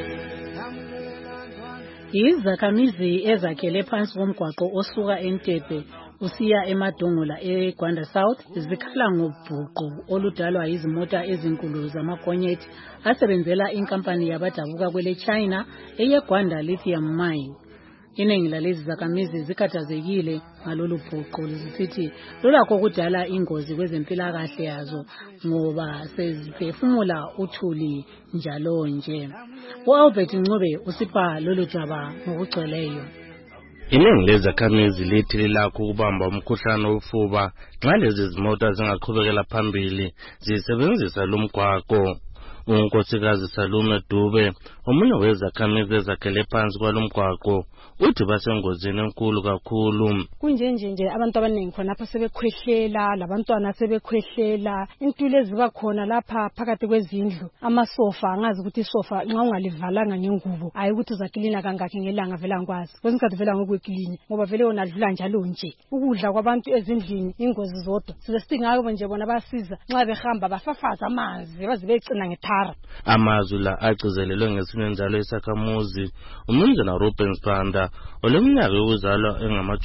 Izakhamizi ezakhele phansi komgwaqo osuka eNtebe usiya eMadongola eGwanda South zikhala ngobhuqu oludalwa izimota ezinkulu zamagonyeti asebenzela inkampani yabadabuka kwele China eyeGwanda Lithium Mine. Iningi lalezi zakhamizi zikhathazekile ngalolu bhuqu lisithi lolakho kudala ingozi kwezempilakahle yazo ngoba seziphefumula uthuli njalo nje. U-Albert Ncube usipha lolu daba ngokugcweleyo. Iningi lezakhamizi lithi lilakho ukubamba umkhuhlane wofuba nxa lezi zimota zingaqhubekela phambili zisebenzisa lumgwaqo. Unkosikazi Salume Dube omunye wezakhamizi ezakhele phansi kwalomgwaqo uthi basengozini enkulu kakhulu. Kunjenje abantu abanengi khona lapha sebekhwehlela, labantwana sebekhwehlela, intulo eziba khona lapha phakathi kwezindlu, amasofa angazi ukuthi isofa nxa ungalivalanga ngengubo ayi ukuthi uzaklina kangaki ngelanga vela ngikwazi. Kwesinkathi vela ngokweklini ngoba vele wona adlula njalo nje. Ukudla kwabantu ezindlini ingozi zodwa. Size sithi ngabo nje bona basiza nxa behamba bafafaza amanzi baze becina ngetha Tara. Amazwi la agcizelelwe ngesinye njalo isakhamuzi umnumzana Ruben Spanda oleminyaka yokuzalwa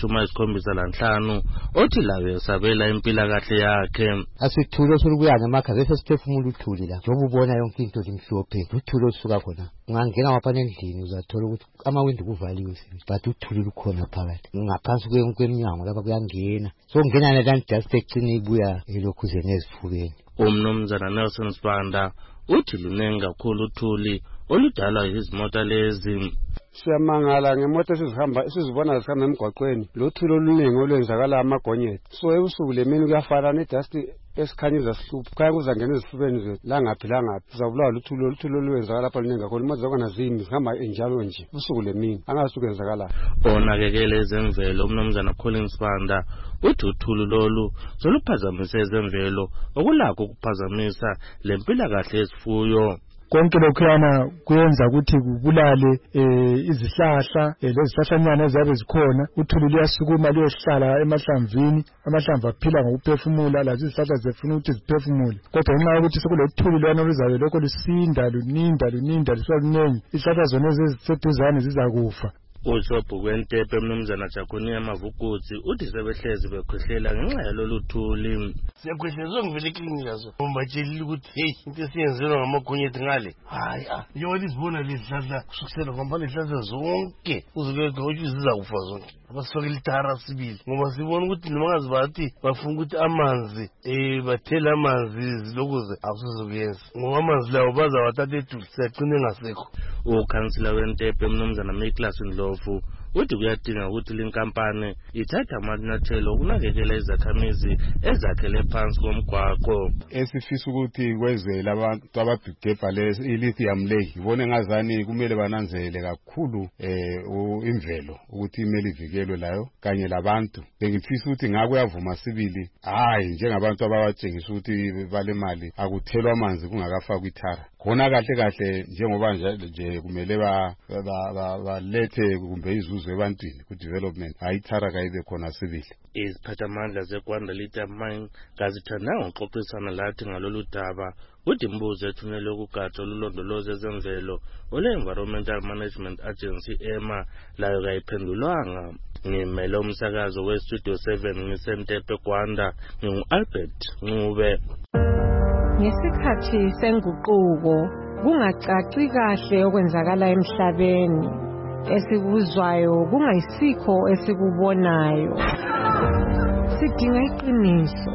engama-75 othi layo esabela impilakahle yakhe. Asithulo solukuyana emakhaya sesiphefumula uthuli la njengoba ubona yonke into limhlophe uthuli osuka khona ungangena ngapha endlini uzathola ukuthi amawindi kuvaliwe but uthuli lukhona phakathi ngaphansi kweminyango lapha kuyangena so ungena nalani dust egcine ibuya elokhuzeni ezifubeni. Umnumzana Nelson Spanda uthi luningi kakhulu uthuli oludalwa yizimota lezi. Siyamangala ngemoto esizibona zihamba emgwaqweni lo thuli oluningi olwenzakala amagonyeti so ebusuku lemini kuyafana nedust esikhanyiza sihlupha khaya kuzangena ezifubeni zethu langaphi uzabulawa luthuli olwenzakala lapha luningi kakhulu imoto zakhona zimbi zihamba enjalo nje ubusuku lemini angazi ukwenzakala. Onakekela ezemvelo umnumzana Colin Spanda uthi uthuli lolu soluphazamise ezemvelo okulakho ukuphazamisa lempilakahle yesifuyo. Konke lokhuyana kuyenza ukuthi kubulale izihlahla lezihlahlanyana ezabe zikhona uthuli luyasukuma luyohlala emahlamvini amahlamvu aphila ngokuphefumula lazo izihlahla zifuna ukuthi ziphefumule kodwa ngenxa yokuthi sekulothuli lwana oluzayo lokho lusinda luninda lisuka lunengi izihlahla zona eziseduzane zizakufa. Ushophu kwentepe umnumzana Jaconia Mavukutsi uthi sebehlezi bekhwehlela ngenxa yalolu thuli. Siyakhwehlezwa ngivele eklinika yazo umbatshelile ukuthi hey into esiyenzelwa ngamagonyeti ngale hayi njengoba lizibona lezihlahla kusukisela kwambala izihlahla zonke uzibeka ukuthi zizakufa zonke abasifakela itara sibili ngoba sibona ukuthi noma ngazi bathi bafuna ukuthi amanzi bathele amanzi zilokuze akusizokuyenza ngoba amanzi lawo bazawathatha eDudu siyagcina engasekho. Ukhansila wentepe umnumzana Miklas Ndlovu uthi kuyadinga ukuthi linkampani ithathe amanyathelo okunakekela izakhamizi ezakhele phansi komgwaqo. Esifisa ukuthi kwezela abantu ababhidebha ilithium le ibone ngazani kumele bananzele kakhulu imvelo ukuthi imele ivikelwe layo kanye labantu. Bengifisa ukuthi ngakho yavuma sibili hayi njengabantu abawatshengisa ukuthi balemali akuthelwa amanzi kungakafakwa ithara. Khona kahle njengoba nje kumele balethe kumbe izuzo ebantwini ku development ayithara kayibe khona sibili. Iziphathamandla zeGwanda Lithium Mine kazithandanga ukuxoxisana lathi ngalolu daba uthi imbuzo ethunelwe kugatsha olulondoloza ezemvelo ole-Environmental Management Agency EMA layo kayiphendulwanga. Ngimele umsakazo we-Studio 7 ngisentepe Gwanda ngingu-Albert Ncube. Ngesikhathi senguquko kungacaci kahle okwenzakala emhlabeni esikuzwayo kungayisikho esikubonayo sidinga iqiniso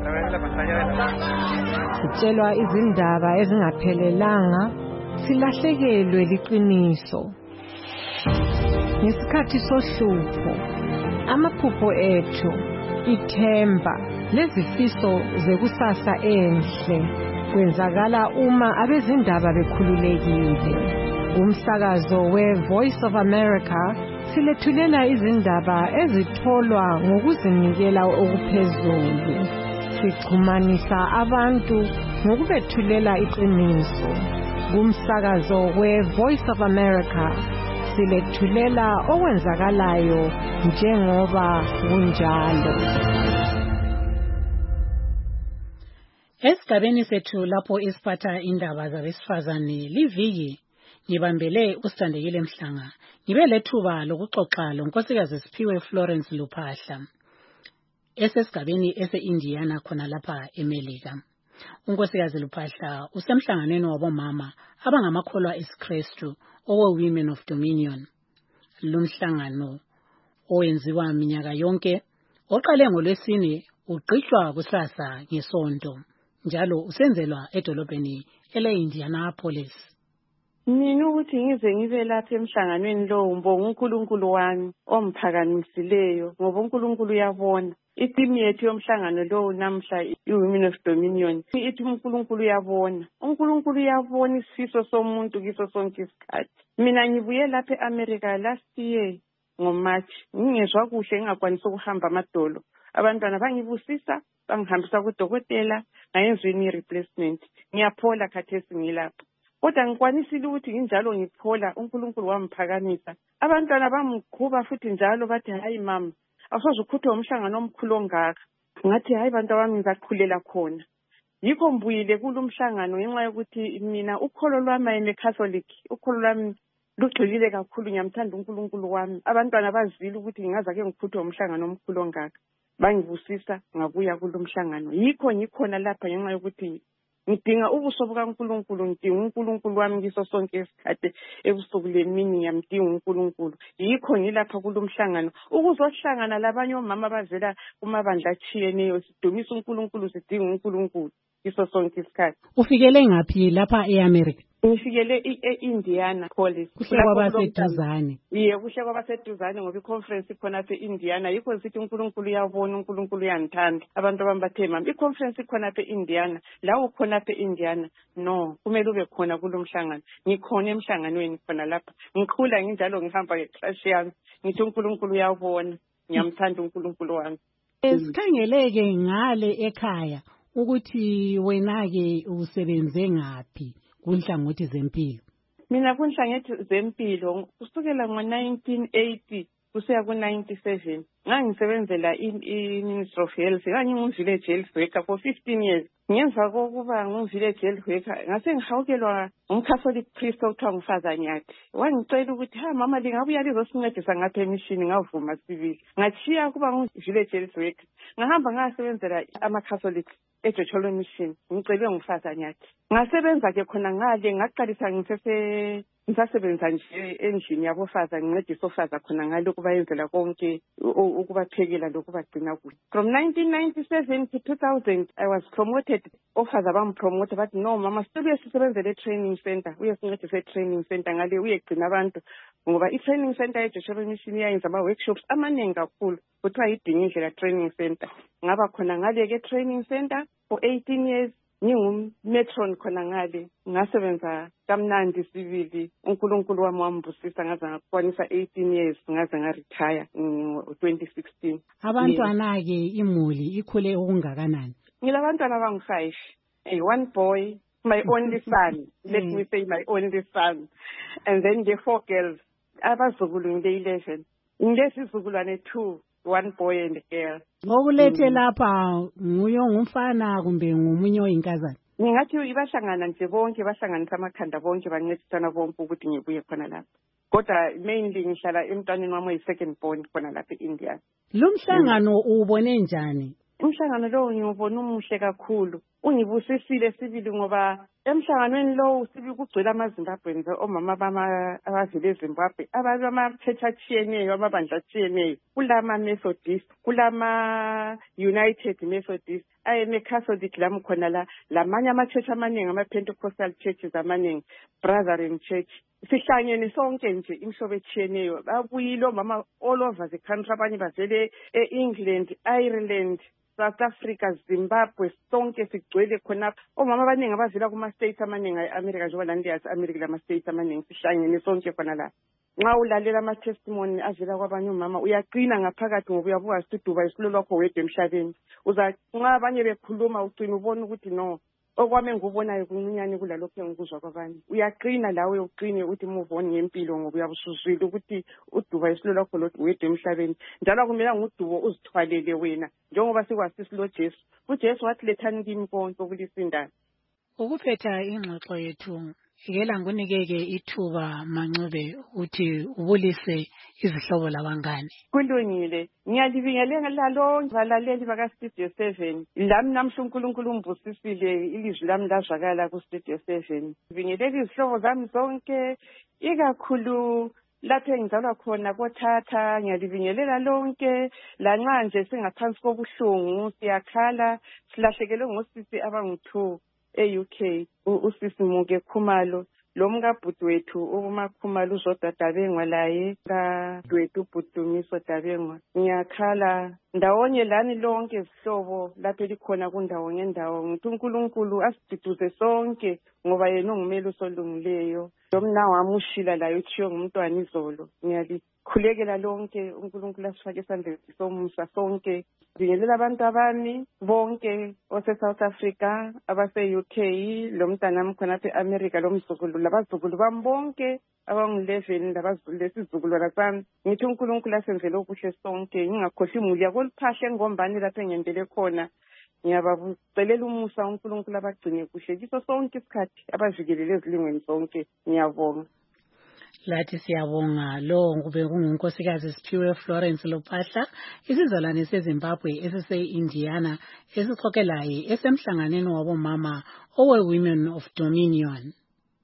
sitshelwa izindaba ezingaphelelanga silahlekelwe liqiniso ngesikhathi sohlupho amaphupho ethu ithemba lezifiso zekusasa enhle kwenzakala uma abezindaba bekhululekile. Umsakazo we-Voice of America silethulela izindaba ezitholwa ngokuzinikela okuphezulu. Sixhumanisa abantu ngokubethulela iqiniso. Kumsakazo we-Voice of America silethulela okwenzakalayo njengoba kunjalo. Esigabeni sethu lapho isiphatha indaba zabesifazane liviki ngibambele usithandekile Mhlanga ngibe lethuba lokuxoxa lonkosikazi Siphiwe Florence Luphahla esesigabeni ese-Indiana khona lapha eMelika. Unkosikazi Luphahla usemhlanganweni wabomama abangamakholwa esiKristu owe-Women of Dominion. Lumhlangano owenziwa minyaka yonke oqale ngoLwesine ugqitshwa kusasa ngeSonto njalo usenzelwa edolobheni ele-Indianapolis. Mina ukuthi ngize ngibe lapha emhlanganweni lo ngibonga uNkulunkulu wami omphakamisileyo ngoba uNkulunkulu uyabona. Itimu yethu yomhlangano lo namhla i-Women of Dominion ithi uNkulunkulu uyabona. uNkulunkulu uyabona isifiso somuntu kiso sonke isikhathi. Mina ngibuye lapha eAmerica last year ngoMarch ngingezwa kuhle ngingakwanisa ukuhamba amadolo. Abantwana bangibusisa bangihambisa kudokotela ngayenza i-replacement. Ngiyaphola khathesi ngilapha. Kodwa ngikwanisile ukuthi nginjalo ngiphola uNkulunkulu wamphakamisa. Abantwana bamgquba futhi njalo bathi hayi mama awusoze ukhuthe umhlangano omkhulu ongaka. Ngathi hayi bantu bami ngizaqhulela khona. yikho mbuyile kulumhlangano ngenxa yokuthi mina ukholo lwami eneCatholic, ukholo lwami lugxilile kakhulu, ngiyamthanda uNkulunkulu wami. Abantwana bazile ukuthi ngingaza ke ngiphuthwe umhlangano omkhulu ongaka, bangibusisa ngabuya kulumhlangano. Yikho ngikhona lapha ngenxa yokuthi ngidinga ubuso bukaNkulunkulu, ngidinga uNkulunkulu wami kiso sonke isikhathi. Ebusuku lemini ngiyamdinga uNkulunkulu. Yikho ngilapha kulumhlangano ukuzohlangana labanye omama abavela kumabandla atshiyeneyo, sidumisa uNkulunkulu, sidinga uNkulunkulu kiso sonke isikhathi. Ufikele ngaphi lapha eAmerica? Ngifikele e-Indiana College. Kuhle kwabaseduzane. Iye, kuhle kwabaseduzane ngoba iconference ikhona apha e-Indiana. Yikho sithi uNkulunkulu uyabona, uNkulunkulu uyangithanda. Abantu abambathe mama. Iconference ikhona apha e-Indiana. La ukhona apha e-Indiana. No, kumele ube khona kulomhlangano. Ngikhona emhlanganweni khona lapha. Ngikhula nginjalo ngihamba ngeclass yami. Ngithi uNkulunkulu uyabona. Ngiyamthanda uNkulunkulu wami. Sikhangeleke ngale ekhaya ukuthi wena-ke usebenze ngaphi kunhlangothi zempilo? Mina kunhlangothi zempilo kusukela ngo-1980 kusiya ku-97 ngangisebenzela i-Ministry of Health. Ngangingumvillage health worker for 15 years. Ngemva kokuba ngumvillage health worker ngase ngihawukelwa umCatholic priest okuthiwa nguFazanyathi. Wangicela ukuthi mama lingabuya lizosincedisa ngapha emishini. Ngavuma sibili ngachiya kuba ngumvillage health worker, ngahamba ngasebenzela amaCatholic eJocholo mission. Ngicelwe nguFazanyathi, ngasebenza ke khona ngale, ngaqalisa ngisasebenza nje endlini yabofaza, ngincedisa ofaza khona ngale ukubayenzela konke, ukubaphekela lokubagcina kuhle. From 1997 to 2000 I was promoted. Ofaza bampromote bathi no mama sibuye sisebenzele e-training center, uye sincedise e-training center ngale uyegcina abantu, ngoba i-training center eJocholo mission iyayenza ama-workshops amaningi kakhulu, kuthiwa yidinga indlela training center. Ngaba khona ngale ke training center for 18 years. Ngingummatron khona ngale, ngasebenza kamnandi sibili. uNkulunkulu wami wambusisa ngaze ngakwanisa 18 years ngaze ngaretire ngo-2016. Abantwana-ke imuli ikhule okungakanani? Ngilabantwana abangu-5, one boy, my only son. Let me say my only son. And then the 4 girls. Abazukulu ngile-11. Ngilesizukulwane 2. One boy and a girl. Ngokulethe lapha nguyo ngumfana kumbe ngumunye oyinkazana? Ngingathi bahlangana nje bonke, bahlanganisa amakhanda bonke, bancedisana bonke ukuthi ngibuye khona lapha. Kodwa mainly ngihlala emntwaneni wami oyi-second born khona lapha e-India. Lo mhlangano uwubone njani? Umhlangano lo ngiwubona umuhle kakhulu. Ungibusisile sibili ngoba emhlanganweni lo sibili kugcwele amaZimbabweans, omama abavela eZimbabwe, abamachechi atshiyeneyo, amabandla atshiyeneyo. Kulama Methodist, kulama United Methodist, ayeneCatholic lami khona la, lamanye amachechi amaningi, ama-Pentecostal churches amaningi, Brethren Church. Sihlangene sonke nje imhlobo etshiyeneyo. Babuyile omama all over the country, abanye bavele e-England, Ireland, South Africa, Zimbabwe, sonke sigcwele khona. Omama abaningi abavela kuma-states amaningi e-America, njengoba lani liyazi America lama-states amaningi, sihlangene sonke khona la. Nxa ulalela ama-testimony avela kwabanye umama uyaqina ngaphakathi ngoba uyabuka isiduba isilo lwakho wedwa emhlabeni. Nxa abanye bekhuluma ugcina ubona ukuthi no, okwami ngubonayo kuncinyane kulalokho engikuzwa kwabanye. Uyaqina lawe uqine ukuthi move on ngempilo ngoba uyabusuzwile ukuthi uduba isilo lwakho lodwa wedwa emhlabeni. Njalo akumela ngudubo uzithwalele wena njengoba sikwasisi lo Jesu. uJesu wathi lethani kimi konke okulisindana. Ukuphetha ingxoxo yethu Ikela ngunikeke ithuba Mancube uthi ubulise izihlobo labangane. Kulungile. Ngiyalibingelela lonke abalaleli baka Studio 7. Lami namhla uNkulunkulu umbusisile ilizwi lami lazwakala ku Studio 7. Ngibingelela izihlobo zami zonke ikakhulu lapho engizalwa khona koThatha. Ngiyalibingelela lonke lanxa nje singaphansi kobuhlungu siyakhala silahlekelwe ngosisi abangu2 e-UK, usisi Muke Khumalo, lo mkabhuti wethu uMakhumalo uzodadabengwa laye kadwethu ubhudumiso dabengwa. Ngiyakhala ndawonye lani lonke izihlobo lapho likhona kundawo ngendawo. Ngithi uNkulunkulu asiduduze sonke ngoba yena ungumeli osolungileyo. Lomna wami ushila laye uchiyo ngumntwana izolo. Ngiyalikhulekela lonke uNkulunkulu asifake esandleni somusa sonke. Ngibingelela abantu abami bonke ose-South Africa, abase-UK, lo mntanami khona apha e-America, lo mzukulu, labazukulu bami bonke abangu-11 lesizukulwana sami. Ngithi uNkulunkulu asenzele okuhle sonke, ngingakhohlwa imuli yakoliphahla engombani lapho engendele khona. Ngiyabacelela umusa uNkulunkulu abagcine kuhle kiso sonke isikhathi abavikelele ezilingweni zonke. Ngiyabonga. Lathi siyabonga lo kube kungunkosikazi Siphiwe Florence Lopahla isizalwane seZimbabwe esise-Indiana esixoxelayo esemhlanganweni wabomama owe-Women of Dominion.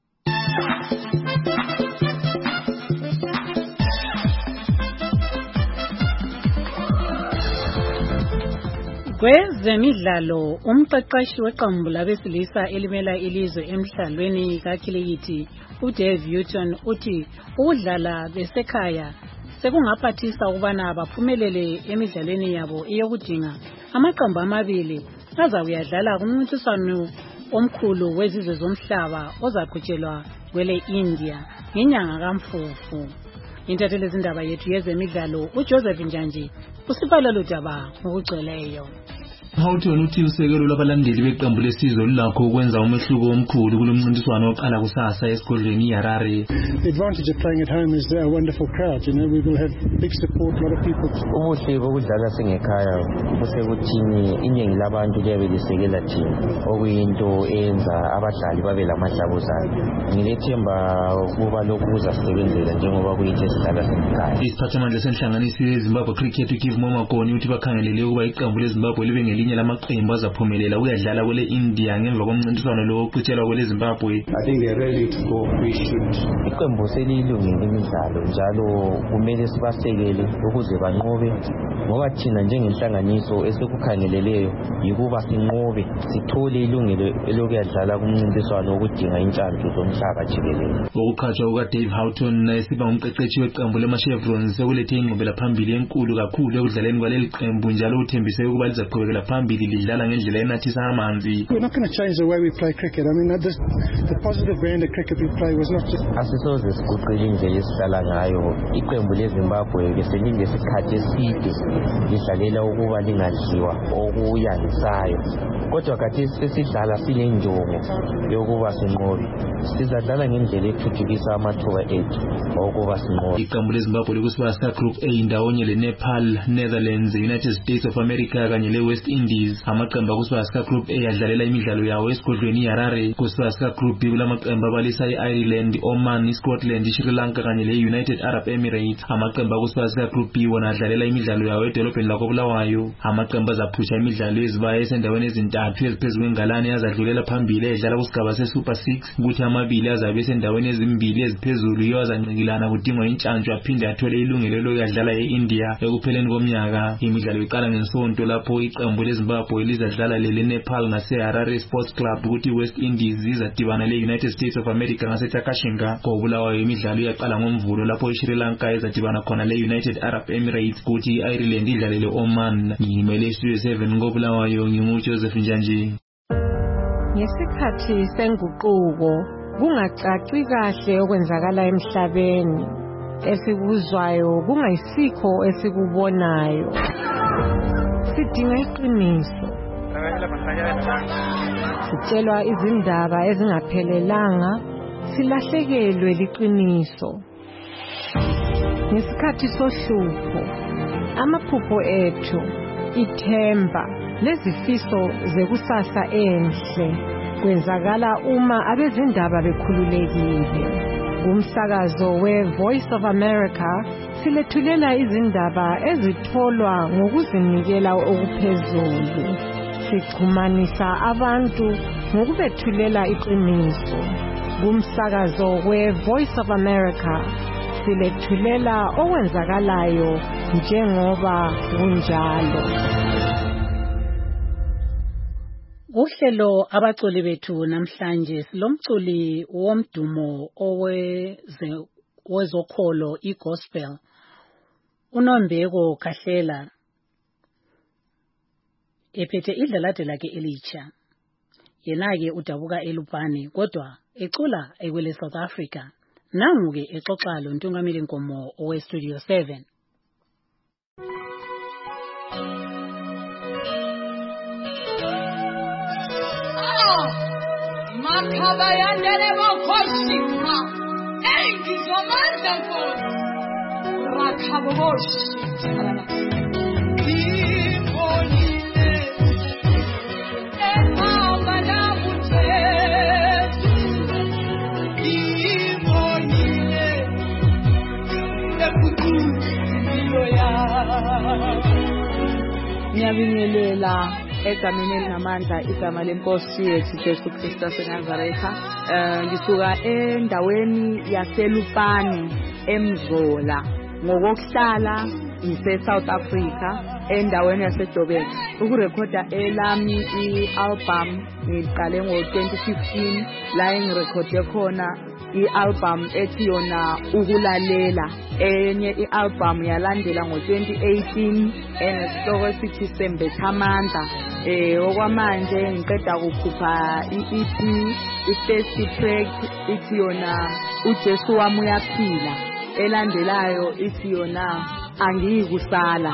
Kwezemidlalo umqeqeshi weqembu labesilisa elimela ilizwe emidlalweni kakhilikithi uDave Houghton uthi ukudlala besekhaya sekungaphathisa ukubana baphumelele emidlalweni yabo eyokudinga amaqembu amabili azakuyadlala kumncintiswano omkhulu wezizwe zomhlaba ozaqhutshelwa kwele India ngenyanga kaMfumfu. Intatheli izindaba yethu yezemidlalo uJoseph Njanji usiphala ludaba ngokugcweleyo. Houghton uthi usekelo lwabalandeli beqembu lesizwe lulakho ukwenza umehluko omkhulu kulomncintiswano oqala kusasa esigodlweni iHarare. The advantage of playing at home is a wonderful crowd. You know, we will have big support, a lot of people. Ubuhle bokudlala sengekhaya kusekuthini iningi labantu liyabe lisekela thina okuyinto eyenza abadlali babe lamadlabuzane. Ngilethemba kuba lokhu kuzasebenzela njengoba kuyinto esidlala sengekhaya. Isiphathamandla senhlanganiso yeZimbabwe Cricket uKivu Momakoni uthi bakhangelele ukuba iqembu leZimbabwe libe ngelinye lamaqembu azaphumelela ukuyadlala kwele India ngemva komncintiswano lo oqhutshelwa kwele Zimbabwe. I think they're ready to go. We should. Iqembu selilungile imidlalo njalo kumele sibasekele ukuze banqobe ngoba thina njengenhlanganiso esekukhangeleleyo yikuba sinqobe sithole ilungelo elokuyadlala kumncintiswano okudinga intshantshu zomhlaba jikelele. Ukuqhatshwa kukaDave Houghton esiba umqeqeshi weqembu lemaChevrons sekulethe ingqubela phambili enkulu kakhulu ekudlaleni kwaleli qembu njalo uthembise ukuba lizaqhubekela phambili lidlala ngendlela enathisa amanzi. We're not going to change the way we play cricket. I mean, the positive brand of cricket we play was not just. Asisoze siguqule indlela esidlala ngayo. Iqembu leZimbabwe beselilesikhathi eside lidlalela ukuba lingadliwa okuyangisayo. Kodwa khathesi sesidlala sinenjongo yokuba sinqobe. Sizadlala ngendlela ethuthukisa amathuba ethu okuba sinqobe. Iqembu leZimbabwe likusibasa Group A ndawonye leNepal, Netherlands, United States of America kanye leWest Indies. Amaqembu akusibasa Group A adlalela imidlalo yawo esigodlweni iHarare. Kusibasa Group B kulamaqembu abalisa iIreland, Oman, Scotland, Sri Lanka kanye leUnited Arab Emirates. Amaqembu akusibasa Group B wona adlalela imidlalo yawo edolobheni lakoBulawayo. Amaqembu azaphutsha imidlalo ezibaya esendaweni ezintathu eziphezulu kwengalane azadlulela phambili edlala kusigaba seSuper 6 ukuthi amabili azabe esendaweni ezimbili eziphezulu yiwo azanqikilana kudingwa intshantshu aphinde athole ilungelo lokuyadlala eIndia ekupheleni komnyaka. Imidlalo iqala ngesonto lapho iqembu leZimbabwe lizadlala leNepal ngaseHarare Sports Club ukuthi West Indies izadibana leUnited States of America ngaseTakashinga. koBulawayo imidlalo iyaqala ngomvulo lapho iSri Lanka izadibana khona leUnited Arab Emirates ukuthi iIreland idlale leOman. Ngimele Studio 7 koBulawayo nginguJoseph Njanji. Ngesikhathi senguquko kungacaci kahle okwenzakala emhlabeni esikuzwayo kungayisikho esikubonayo. Sidinga iqiniso. Sitshelwa izindaba ezingaphelelanga silahlekelwe liqiniso. Ngesikhathi sohlupho amaphupho ethu ithemba lezifiso zekusasa enhle kwenzakala uma abezindaba bekhululekile. Umsakazo weVoice of America silethulela izindaba ezitholwa ngokuzinikela okuphezulu. Sixhumanisa abantu ngokubethulela iqiniso. Umsakazo weVoice of America silethulela okwenzakalayo njengoba kunjalo. Uhlelo abaculi bethu namhlanje silomculi womdumo wezokholo igospel uNombeko Kahlela ephethe idlalade lakhe elitsha. Yena-ke udabuka eLupane kodwa ecula ekwele South Africa. Nangu-ke exoxa lo Ntungamili Nkomo oweStudio 7. Makhaba yandele bokoshika engizomanda Nkosi rakhabo boshika egameni elinamandla igama lenkosi yethu Jesu Kristu waseNazaretha. Ngisuka endaweni yaseLupane eMzola. Ngokokuhlala ngise-South Africa endaweni yaseDurban. Ukurekhoda elami i-album ngiqale ngo-2015 la engirekhode khona i-album ethi yona ukulalela. Enye i-album yalandela ngo-2018 enesihloko esithi Sembetha Amandla. Okwamanje ngiqeda kukhupha i-EP, i-first track ithi yona uJesu wami uyaphila. Elandelayo ithi yona angiyikusala.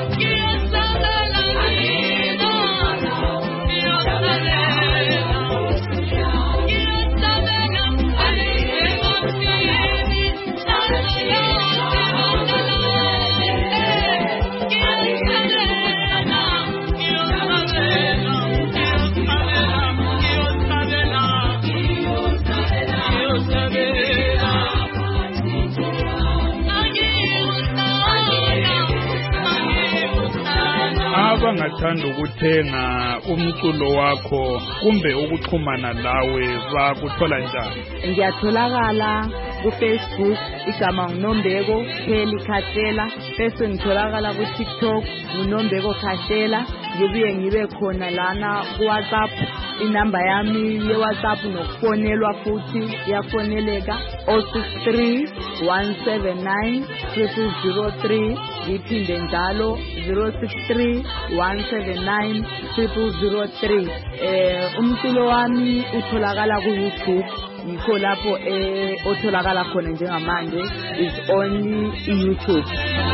Abangathanda ukuthenga umculo wakho kumbe ukuxhumana lawe bakuthola njani? Ngiyatholakala ku-Facebook igama nguNombeko Kelly Khahlela, bese ngitholakala ku-TikTok nguNombeko Khahlela. Ngibuye ngibe khona lana ku-WhatsApp. Inamba yami ye-WhatsApp nokufonelwa futhi iyafoneleka 063 179 0003. Ngiphinde njalo 063 179 0003. Umculo wami utholakala ku-YouTube. Yikho lapho otholakala khona njengamanje is only YouTube.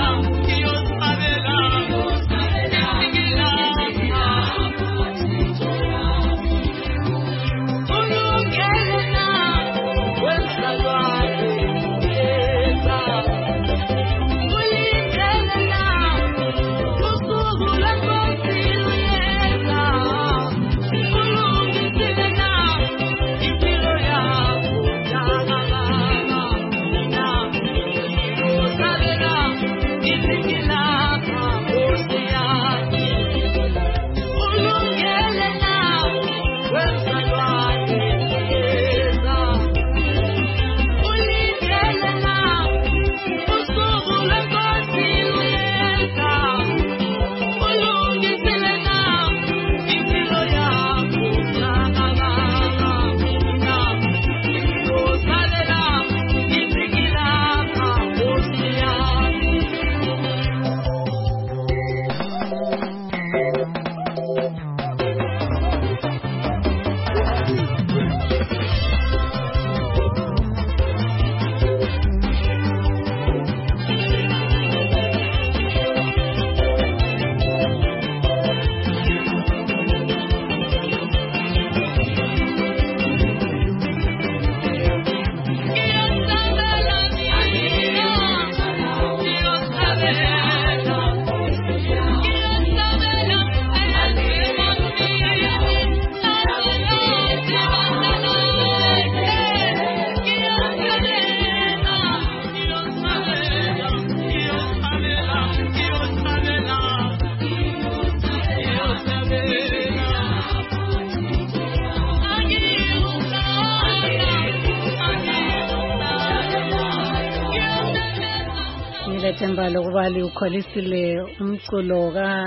Ngithemba lokuba liukholisile umculo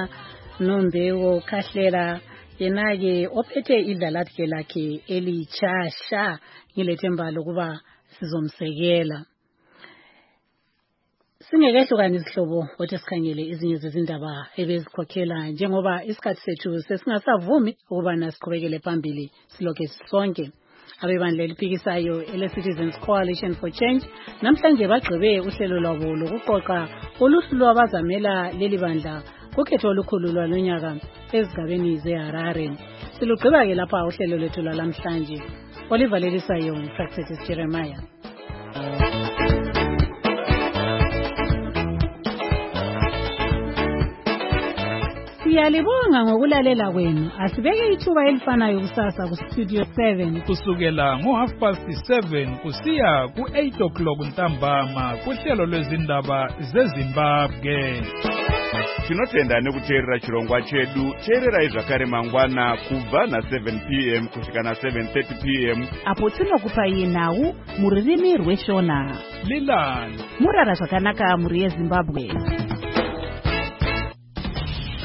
kaNombeko Khahlela, yena-ke ophethe idlalathi lakhe elitshasha. Ngilethemba lokuba sizomsekela. Singekehlukana izihlobo kodwa sikhangele izinye zezindaba ebezikhokhela njengoba isikhathi sethu sesingasavumi ukuba nasiqhubekele phambili silokhe sonke. Abebandla eliphikisayo ele-Citizens Coalition for Change namhlanje bagqibe uhlelo lwabo lokuqoqa uluhlu lwabazamela leli bandla kukhetho olukhulu lwalonyaka ezigabeni zeHarare. Silugqiba-ke lapha uhlelo lwethu lwalamhlanje. Oliver Lelisayo, Praxis Jeremiah. Siyalibonga ngokulalela kwenu. Asibeke ithuba elifanayo kusasa ku Studio 7 kusukela ngo7:30 kusiya ku8 ntambama kuhlelo lwezindaba zeZimbabwe. Tinotenda nekuteerera chirongwa chedu. Teererai zvakare mangwana kubva na7 p.m. kusvika na7:30 p.m. apo tinokupai nhau mururimi rweshona. Lilani murara zvakanaka muri yeZimbabwe.